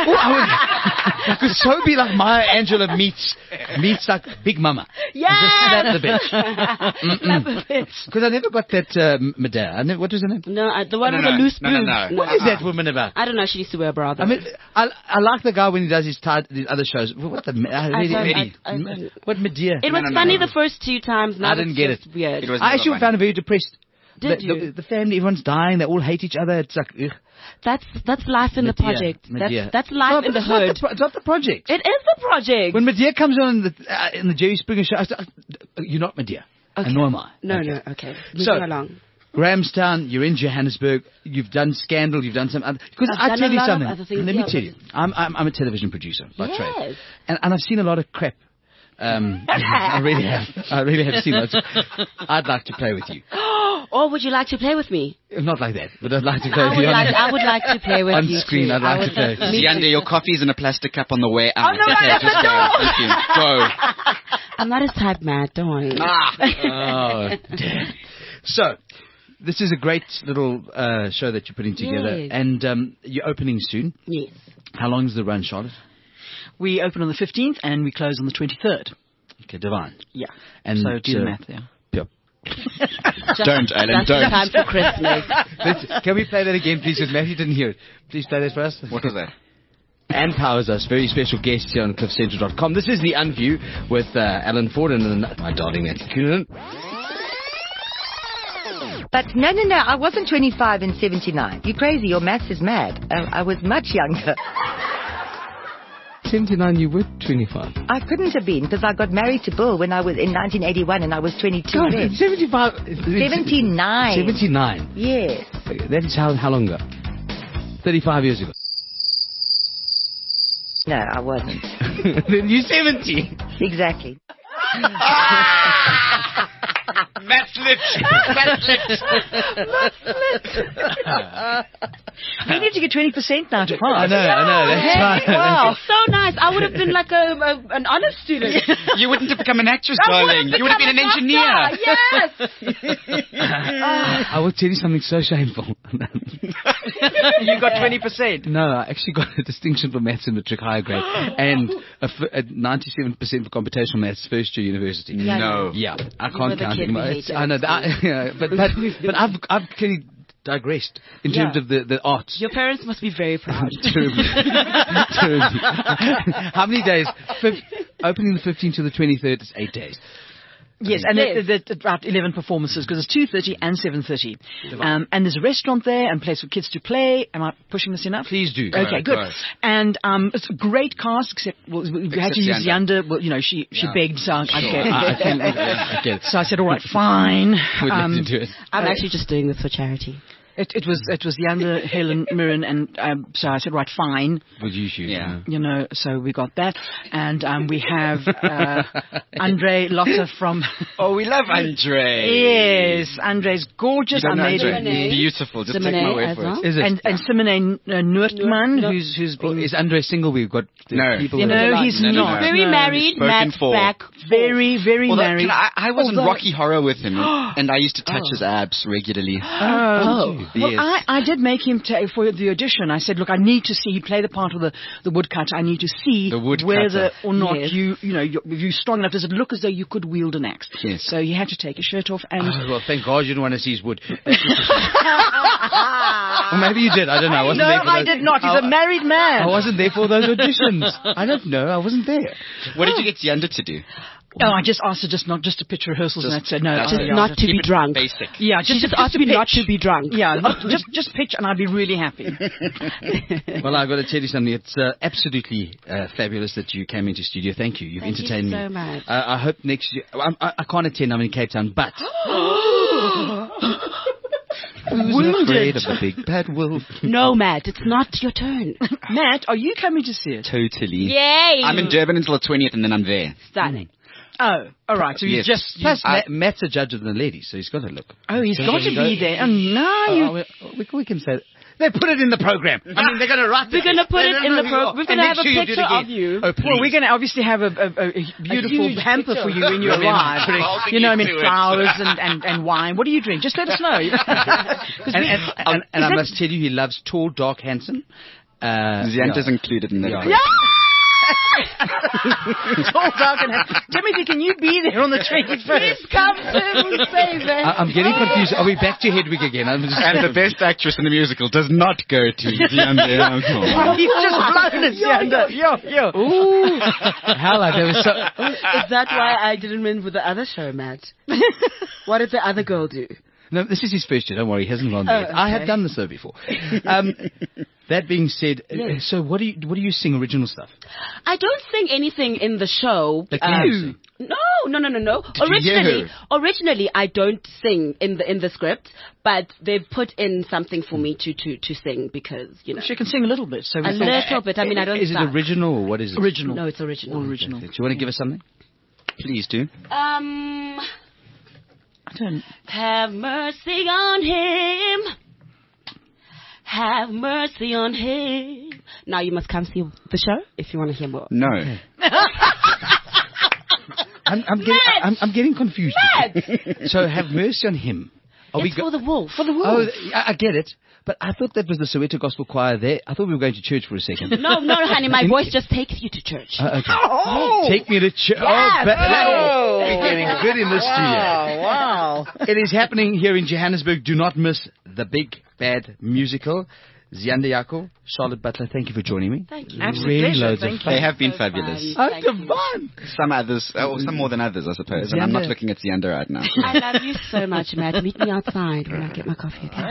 I could so be like Maya Angelou meets like Big Mama. Yeah. Just slap the bitch. Because I never got that Medea. What was her name? No, the one with the loose boobs. No. What is that woman about? I don't know. She used to wear a bra. Though. I mean, I like the guy when he does his other shows. What the what Medea? It was funny the first 2 times. Now I didn't get it. Weird. I actually found it very depressed. Did you? The family, everyone's dying. They all hate each other. It's like. Ugh. That's life in the project. That's life in the hood. It's not the project. It is the project. When Medea comes on in the Jerry Springer show, I say, you're not Medea. Okay. And nor am I. No, okay. Moving along. Grahamstown, you're in Johannesburg. You've done Scandal. You've done some other. Because I tell you something. Let me tell you. I'm a television producer by trade, and I've seen a lot of crap. I really have seen lots. I'd like to play with you. Or would you like to play with me? Not like that, but I'd like to play with you. I would like to play with on you. On screen, I'd like to play with you. Zianda, your coffee's in a plastic cup on the way out. Oh, no, okay, just go. Thank you. Go. I'm not his type, Matt. Don't worry. Oh, damn. So, this is a great little show that you're putting together. Yes. And you're opening soon. Yes. How long is the run, Charlotte? We open on the 15th and we close on the 23rd. Okay, divine. Yeah. And so do the math, yeah. Don't, Ellen, don't. Just time for Christmas. Can we play that again, please? Because Matthew didn't hear it. Please play that for us. What was that? Anne Powers, us, very special guest here on CliffCentral.com. This is The Unview with Alan Ford and my darling Matthew Coonan. But no, I wasn't 25 in 79. You're crazy. Your maths is mad. I was much younger. 79, you were 25. I couldn't have been because I got married to Bill when I was in 1981 and I was 22 God, then. 75. 79. 79. Yes. That is how long ago? 35 years ago. No, I wasn't. Then you're 70. Exactly. Matt's lips. You need to get 20% now to pass. I know. That's right. Wow, so nice. I would have been like an honor student. You wouldn't have become an actress, darling. You would have been an engineer. Yes. I will tell you something so shameful. You got 20%. No, I actually got a distinction for maths in matric higher grade and a 97% for computational maths first year university. Yeah, no. Yeah, I were can't the count kid anymore. we hated. I know, but I've clearly digressed in terms of the arts. Your parents must be very proud. Terribly. How many days? Opening the 15th to the 23rd is 8 days. Yes, and about 11 performances because it's 2:30 and 7:30. And there's a restaurant there and a place for kids to play. Am I pushing this enough? Please do. Okay, good. And it's a great cast, except we had to use Zianda. Well, you know, she begged, so I said, all right, fine. We'd like to do it. I'm actually just doing this for charity. It was Yanda, Helen Mirren, and so I said, right, fine. Would you shoot? Yeah. You know, so we got that, and we have Andre Lotta from. Oh, we love Andre. Yes, Andre's gorgeous. You don't know Amazing. Andre? Beautiful. Just take my word for it. Is it? And Simone Noortman, who's been. Is Andre single? We've got people. No, he's not. Very married, Spoken Matt for. back. Very, very Although, married. I was in Rocky Horror with him, and I used to touch his abs regularly. Well, Yes. I did make him for the audition. I said, look, I need to see. He played the part of the woodcutter. I need to see The woodcutter. whether or not Yes. you're strong enough. Does it look as though you could wield an axe? Yes. So he had to take his shirt off and. Oh, well, thank God you didn't want to see his wood. Or maybe you did. I don't know. I wasn't No, there for I those. did not. He's a married man. I wasn't there for those auditions. I don't know. I wasn't there. What did you get Yanda to do? Oh, I just asked her just to pitch rehearsals, and I said no. That's just it. Not to Keep be it drunk. Basic. Yeah, She just asked me not to be drunk. Yeah, just pitch, and I'd be really happy. Well, I've got to tell you something. It's absolutely fabulous that you came into studio. Thank you. You've Thank you entertained so me. much. I hope next year. I can't attend. I'm in Cape Town, but. Who's afraid of the big bad wolf? No, Matt, it's not your turn. Matt, are you coming to see it? Totally. Yay! I'm in Durban until the 20th, and then I'm there. Stunning. Oh, all right. So you Yes. just. Plus, Matt's a judge of the ladies, so he's got to look. Oh, he's got to be there. Oh, no, We can say. They put it in the program. I mean, they're going to write. We're going to put it in the program. We're going to have a picture of you. Oh, Well, we're going to obviously have a beautiful huge hamper picture. for you when you arrive. You know, I mean, flowers and wine. What do you drink? Just let us know. And I must tell you, he loves tall, dark, handsome. Zianta's included in that. Yeah. equation. Tall, dark, and Timothy, can you be there on the 21st? Please come to save it. I'm getting confused. Are we back to Hedwig again? And the best actress in the musical does not go to Zianda. He's just blown it, Zianda. Yeah. Ooh. Hell, there was so... Is that why I didn't win with the other show, Matt? What did the other girl do? No, this is his first year. Don't worry, he hasn't gone there. Oh, okay. I have done the show before. That being said, Yes. so what do you sing original stuff? I don't sing anything in the show. Like you sing? No. Originally, I don't sing in the script, but they've put in something for me to sing because She can sing a little bit. So a little bit. I mean, I don't. Is it suck. original or what is it? Original. No, it's original. Original. Do you want to give us something? Please do. I don't. Have mercy on him. Have mercy on him. Now you must come see the show if you want to hear more. No. I'm getting confused. So have mercy on him. It's for the wolf. For the Oh, I get it. But I thought that was the Soweto Gospel Choir there. I thought we were going to church for a second. No, honey. My voice just takes you to church. Okay. Take me to church. Yes. We're getting good in the studio. Wow. It is happening here in Johannesburg. Do not miss the Big Bad Musical. Zianda Yako, Charlotte Butler, thank you for joining me. Thank you. Absolute Really pleasure. loads of Thank fun. They have been So fabulous. fun. Oh, Thank the you. fun. Some others, or some more than others, I suppose. And I'm not Zianda. looking at Zianda right now. I love you so much, Matt. Meet me outside when I get my coffee again.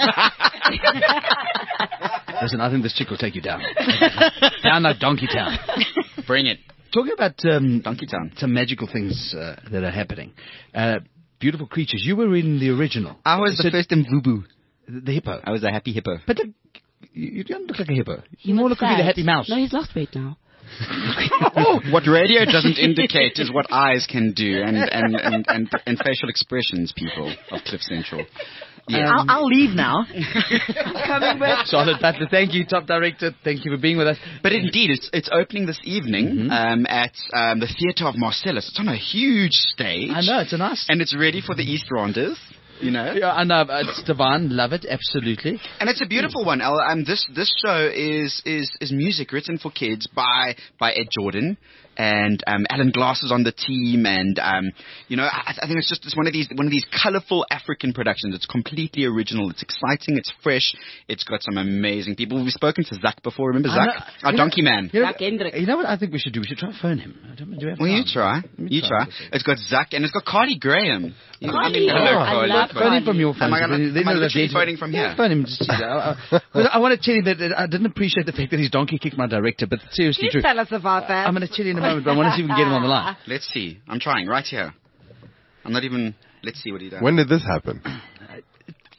Listen, I think this chick will take you down. Down like Donkey Town. Bring it. Talking about Donkey Town. some magical things that are happening. Beautiful creatures. You were in the original. I was the first in Vubu. The hippo. I was a happy hippo. But you don't look like a hippo. He You more looks look like the sad. happy mouse. No, he's lost weight now. What radio doesn't indicate is what eyes can do, and facial expressions, people of Cliff Central. Yeah. I'll leave now. Coming back. Charlotte Butler, thank you, top director. Thank you for being with us. But indeed, it's opening this evening at the Theatre of Marcellus. It's on a huge stage. I know, it's a nice... And it's ready for the East Ronders, you know. Yeah, I know, it's divine. Love it, absolutely. And it's a beautiful one. This show is music written for kids by Ed Jordan. And Alan Glass is on the team, and I think it's one of these colourful African productions. It's completely original. It's exciting. It's fresh. It's got some amazing people. We've spoken to Zach before. Remember Zach, our donkey man? You know, Zach Hendrik. you know what I think we should do? We should try and phone him. Do we have Well, you time? try. You try. It's got Zach, and it's got Carly Graham. Carly, Hello, I Carly. love Phone him from your phone. Am I literally literally phoning from here? Phone him. Just, I want to tell you that I didn't appreciate the fact that his donkey kicked my director, but seriously Please true. tell us about that. I'm going to tell you in a moment, but I want to see if we can get him on the line. Let's see. I'm trying right here. I'm not even. Let's see what he does. When did this happen? A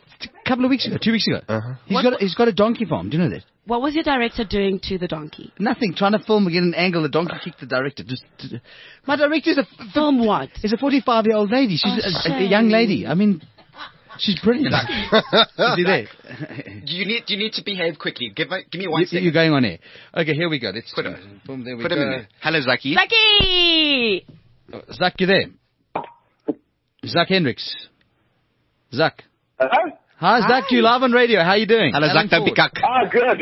couple of weeks ago, 2 weeks ago. He's got a donkey farm. Do you know that? What was your director doing to the donkey? Nothing. Trying to film, get an angle. The donkey kicked the director. My director is film what? Is a 45-year-old lady. She's a young lady. I mean, she's brilliant. Is he there? You need to behave quickly. Give me 1 second. You're going on air. Okay, here we go. Let's put him. Boom, there we put go. him in there. Hello, Zaki. Zaki! Zak, you there? Zak Hendricks. Zak. Hello? Hi, Zak. You live on radio. How are you doing? Hello, Zak. Don't be cuck. Oh, good.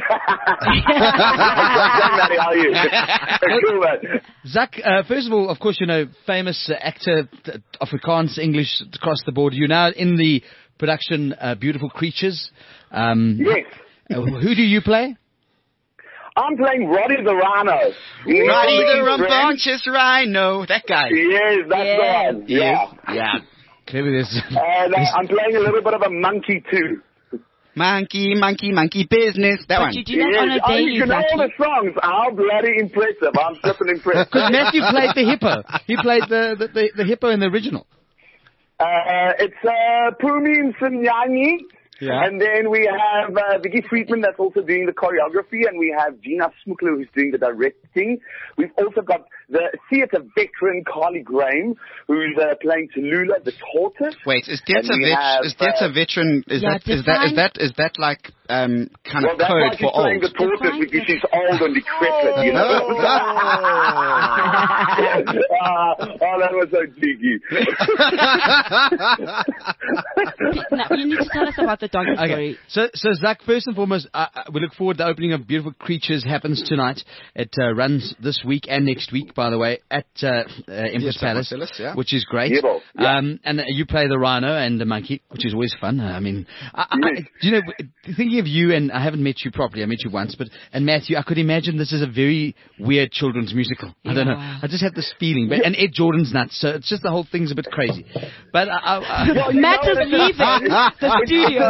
How are you? Cool, man. Zak, first of all, of course, famous actor, Afrikaans, English, across the board. You're now in the production Beautiful Creatures. Yes. Who do you play? I'm playing Roddy the Rhino. Roddy the rambunctious rhino. That guy. Yes, that's the one. Yes. Yeah. Clearly there's... And I'm playing a little bit of a monkey too. Monkey business. That one. You do that on a daily, you know all the songs. How bloody impressive. I'm flipping impressed. Because Matthew played the hippo. He played the hippo in the original. It's Pumi and Sinyanyi. Yeah. And then we have Vicky Friedman that's also doing the choreography, and we have Gina Smukler who's doing the directing. We've also got the theatre veteran Carly Graham who's playing Tallulah the tortoise. Wait, is theatre veteran? Is that like kind of code for old? Well, that's why she's playing the tortoise because she's old and decrepit. You know. Oh, that was so cheeky. Now, you need to tell us about the donkey story. So Zak, first and foremost, we look forward to the opening of Beautiful Creatures happens tonight. It runs this week and next week, by the way, at Empress Palace, which is great. Yeah. And you play the rhino and the monkey, which is always fun. I mean, thinking of you, and I haven't met you properly. I met you once, and Matthew, I could imagine this is a very weird children's musical. I don't know. I just have this feeling. And Ed Jordan's nuts, so it's just the whole thing's a bit crazy. But Matt is leaving the studio.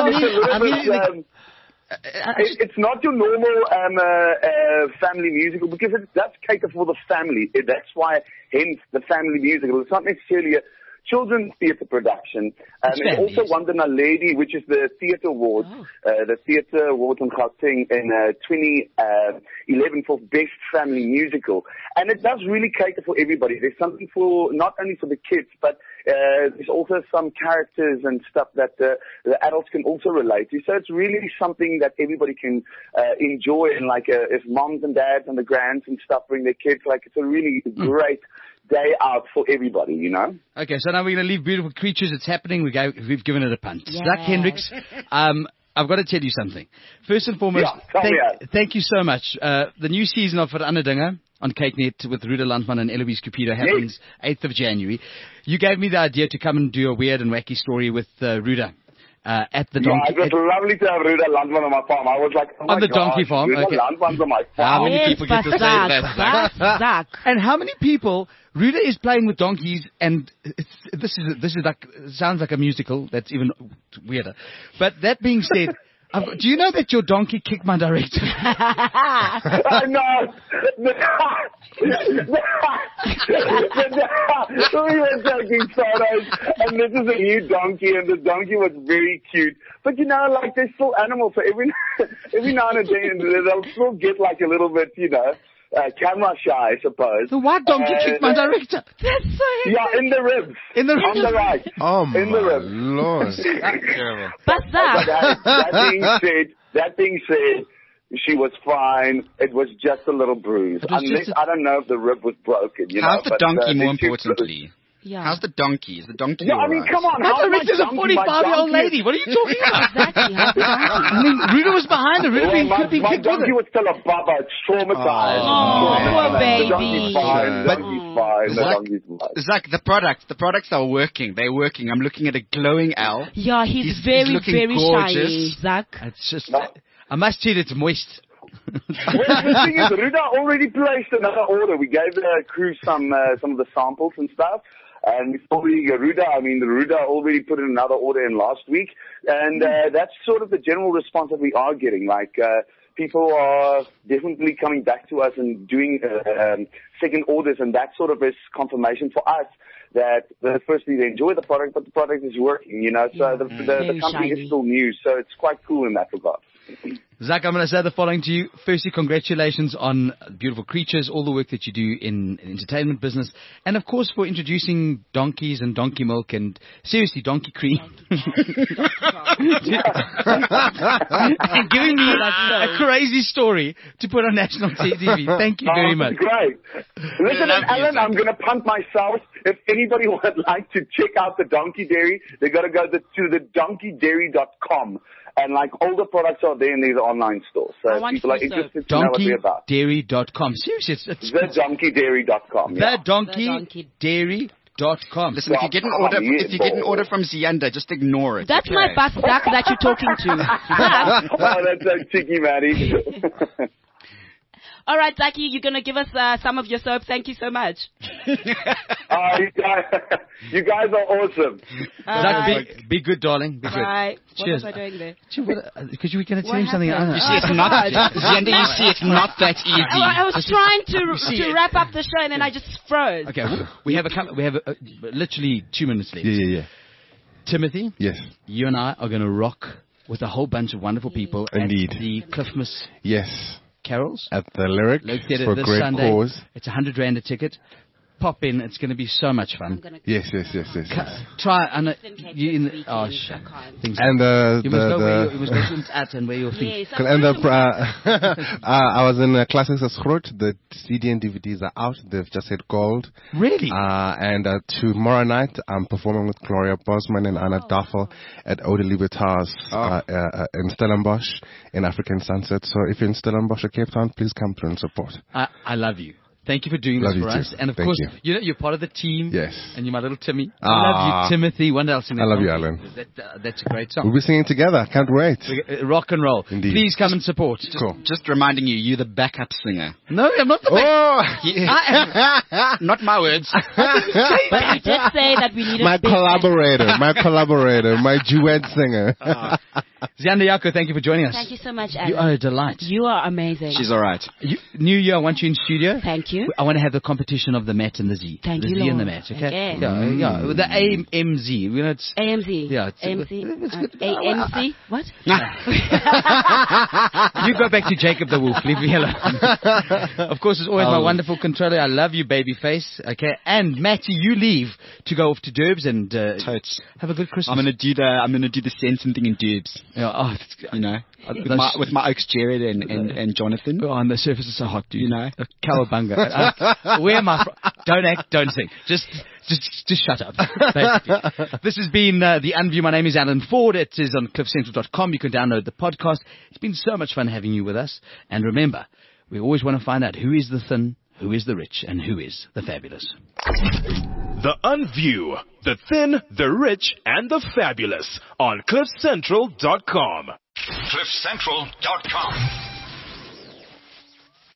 It's not your normal family musical because it does cater for the family. That's why, hence, the family musical. It's not necessarily a children's theatre production. It also won the Naledi, which is the theatre award, the theatre award in Gauteng in 2011 for Best Family Musical. And it does really cater for everybody. There's something for, not only for the kids, but there's also some characters and stuff that the adults can also relate to. So it's really something that everybody can enjoy. And like if moms and dads and the grands and stuff bring their kids, like it's a really great day out for everybody, you know? Okay, so now we're going to leave Beautiful Creatures. It's happening. We've given it a punt. Yeah. Zak Hendricks, I've got to tell you something. First and foremost, thank you so much. The new season of Veranderinge on Cakenet with Ruda Landman and Eloise Cupido happens 8th of January. You gave me the idea to come and do a weird and wacky story with Ruda. At the donkey. Yeah, it was lovely to have Ruda Landman on my farm. I was like, on the donkey farm. Ruda Landman's on my farm. How many people get to say that? Zak. And how many people? Ruda is playing with donkeys, and this is like sounds like a musical. That's even weirder. But that being said. Do you know that your donkey kicked my director? I know. We were taking photos, and this is a new donkey, and the donkey was very cute. But you know, like they're still animals, so every now and then they'll still get like a little bit, camera shy, I suppose. The white donkey kicked my director. That's so yeah, in the ribs. On the right. Oh, in the ribs. Lord. But that being said, she was fine. It was just a little bruise. Unless, I don't know if the rib was broken. How's the donkey, more importantly? Yeah. How's the donkey? Is the donkey I mean, come on. My director's a 45-year-old lady. What are you talking about? Exactly. I mean, Ruda was behind her. My donkey was still a baba. It's traumatized. Poor baby. The donkey's fine. Zak, the products are working. They're working. I'm looking at a glowing owl. Yeah, he's very shiny, Zak. It's just, I must say it's moist. Well, the thing is, Ruda already placed another order. We gave the crew some of the samples and stuff. And Ruda already put in another order in last week. And that's sort of the general response that we are getting. Like, people are definitely coming back to us and doing second orders, and that sort of is confirmation for us that firstly they enjoy the product, but the product is working, you know. So the company is still new, so it's quite cool in that regard. Zach, I'm going to say the following to you. Firstly, congratulations on Beautiful Creatures, all the work that you do in entertainment business, and of course for introducing donkeys and donkey milk and seriously donkey cream. And giving me a crazy story to put on national TV. Thank you very much. Great. Listen, Alan, I'm going to punt myself. If anybody would like to check out the Donkey Dairy, they got to go to the donkeydairy.com. And like all the products are there in these online stores. So people are interested to know what we're about. Donkeydairy.com. Seriously, it's TheDonkeydairy.com. Yeah. TheDonkeydairy.com. Listen, if you get an order from Zianda, just ignore it. That's my boss, Zach, that you're talking to. Oh, that's so cheeky, Maddie. All right, Zaki, you're going to give us some of your soap. Thank you so much. You guys are awesome. Zach, be good, darling. Be good. Right. Cheers. What was I doing there? Because you were going to tell him something. You see, it's not, Zianda, you see, it's not that easy. I was trying to wrap up the show and then I just froze. Okay, we have literally 2 minutes left. Yeah. Timothy? Yes. You and I are going to rock with a whole bunch of wonderful people. Indeed. At the Cliffmas. Yes. Carols at the Lyric for a great Sunday. cause. It's 100 Rand a ticket. Pop in. It's going to be so much fun. Yes. Try and things. And you must go where your things. And I was in Classics as Groot. The CD and DVDs are out. They've just hit gold. Really? And tomorrow night I'm performing with Gloria Bosman and Anna Duffel at Ode Libertas in Stellenbosch in African Sunset. So if you're in Stellenbosch or Cape Town, please come through and support. I love you. Thank you for doing this for us. And of course, you're part of the team. Yes. And you're my little Timmy. I love you, Timothy. What else? I love you, Alan. That's a great song. We'll be singing together. Can't wait. Rock and roll. Indeed. Please come and support. Just reminding you, you're the backup singer. No, I'm not the backup. Not my words. But you did say that we needed my collaborator, my duet singer. Zianda Yako, thank you for joining us. Thank you so much, Alan. You are a delight. You are amazing. She's all right. New Year, I want you in studio. Thank you. I want to have the competition of the Mat and the Z. Thank you, The Z and the Mat, okay? Yeah, with the AMZ. You know, it's AMZ. Yeah. AMC. AMC? What? You go back to Jacob the Wolf. Leave me alone. Of course, as always, my wonderful controller. I love you, babyface. Okay, and Matty, you leave to go off to Durbs and Totes. Have a good Christmas. I'm gonna do the Sensen thing in Durbs. Yeah, you know, with my Oaks Jared and Jonathan. Oh, on the surface it's so hot, dude. You know, Cowabunga. Where am I from? Don't act, don't sing. Just shut up. This has been The Unview. My name is Alan Ford. It is on cliffcentral.com. You can download the podcast. It's been so much fun having you with us. And remember, we always want to find out who is the thin, who is the rich, and who is the fabulous. The Unview. The thin, the rich, and the fabulous on cliffcentral.com. cliffcentral.com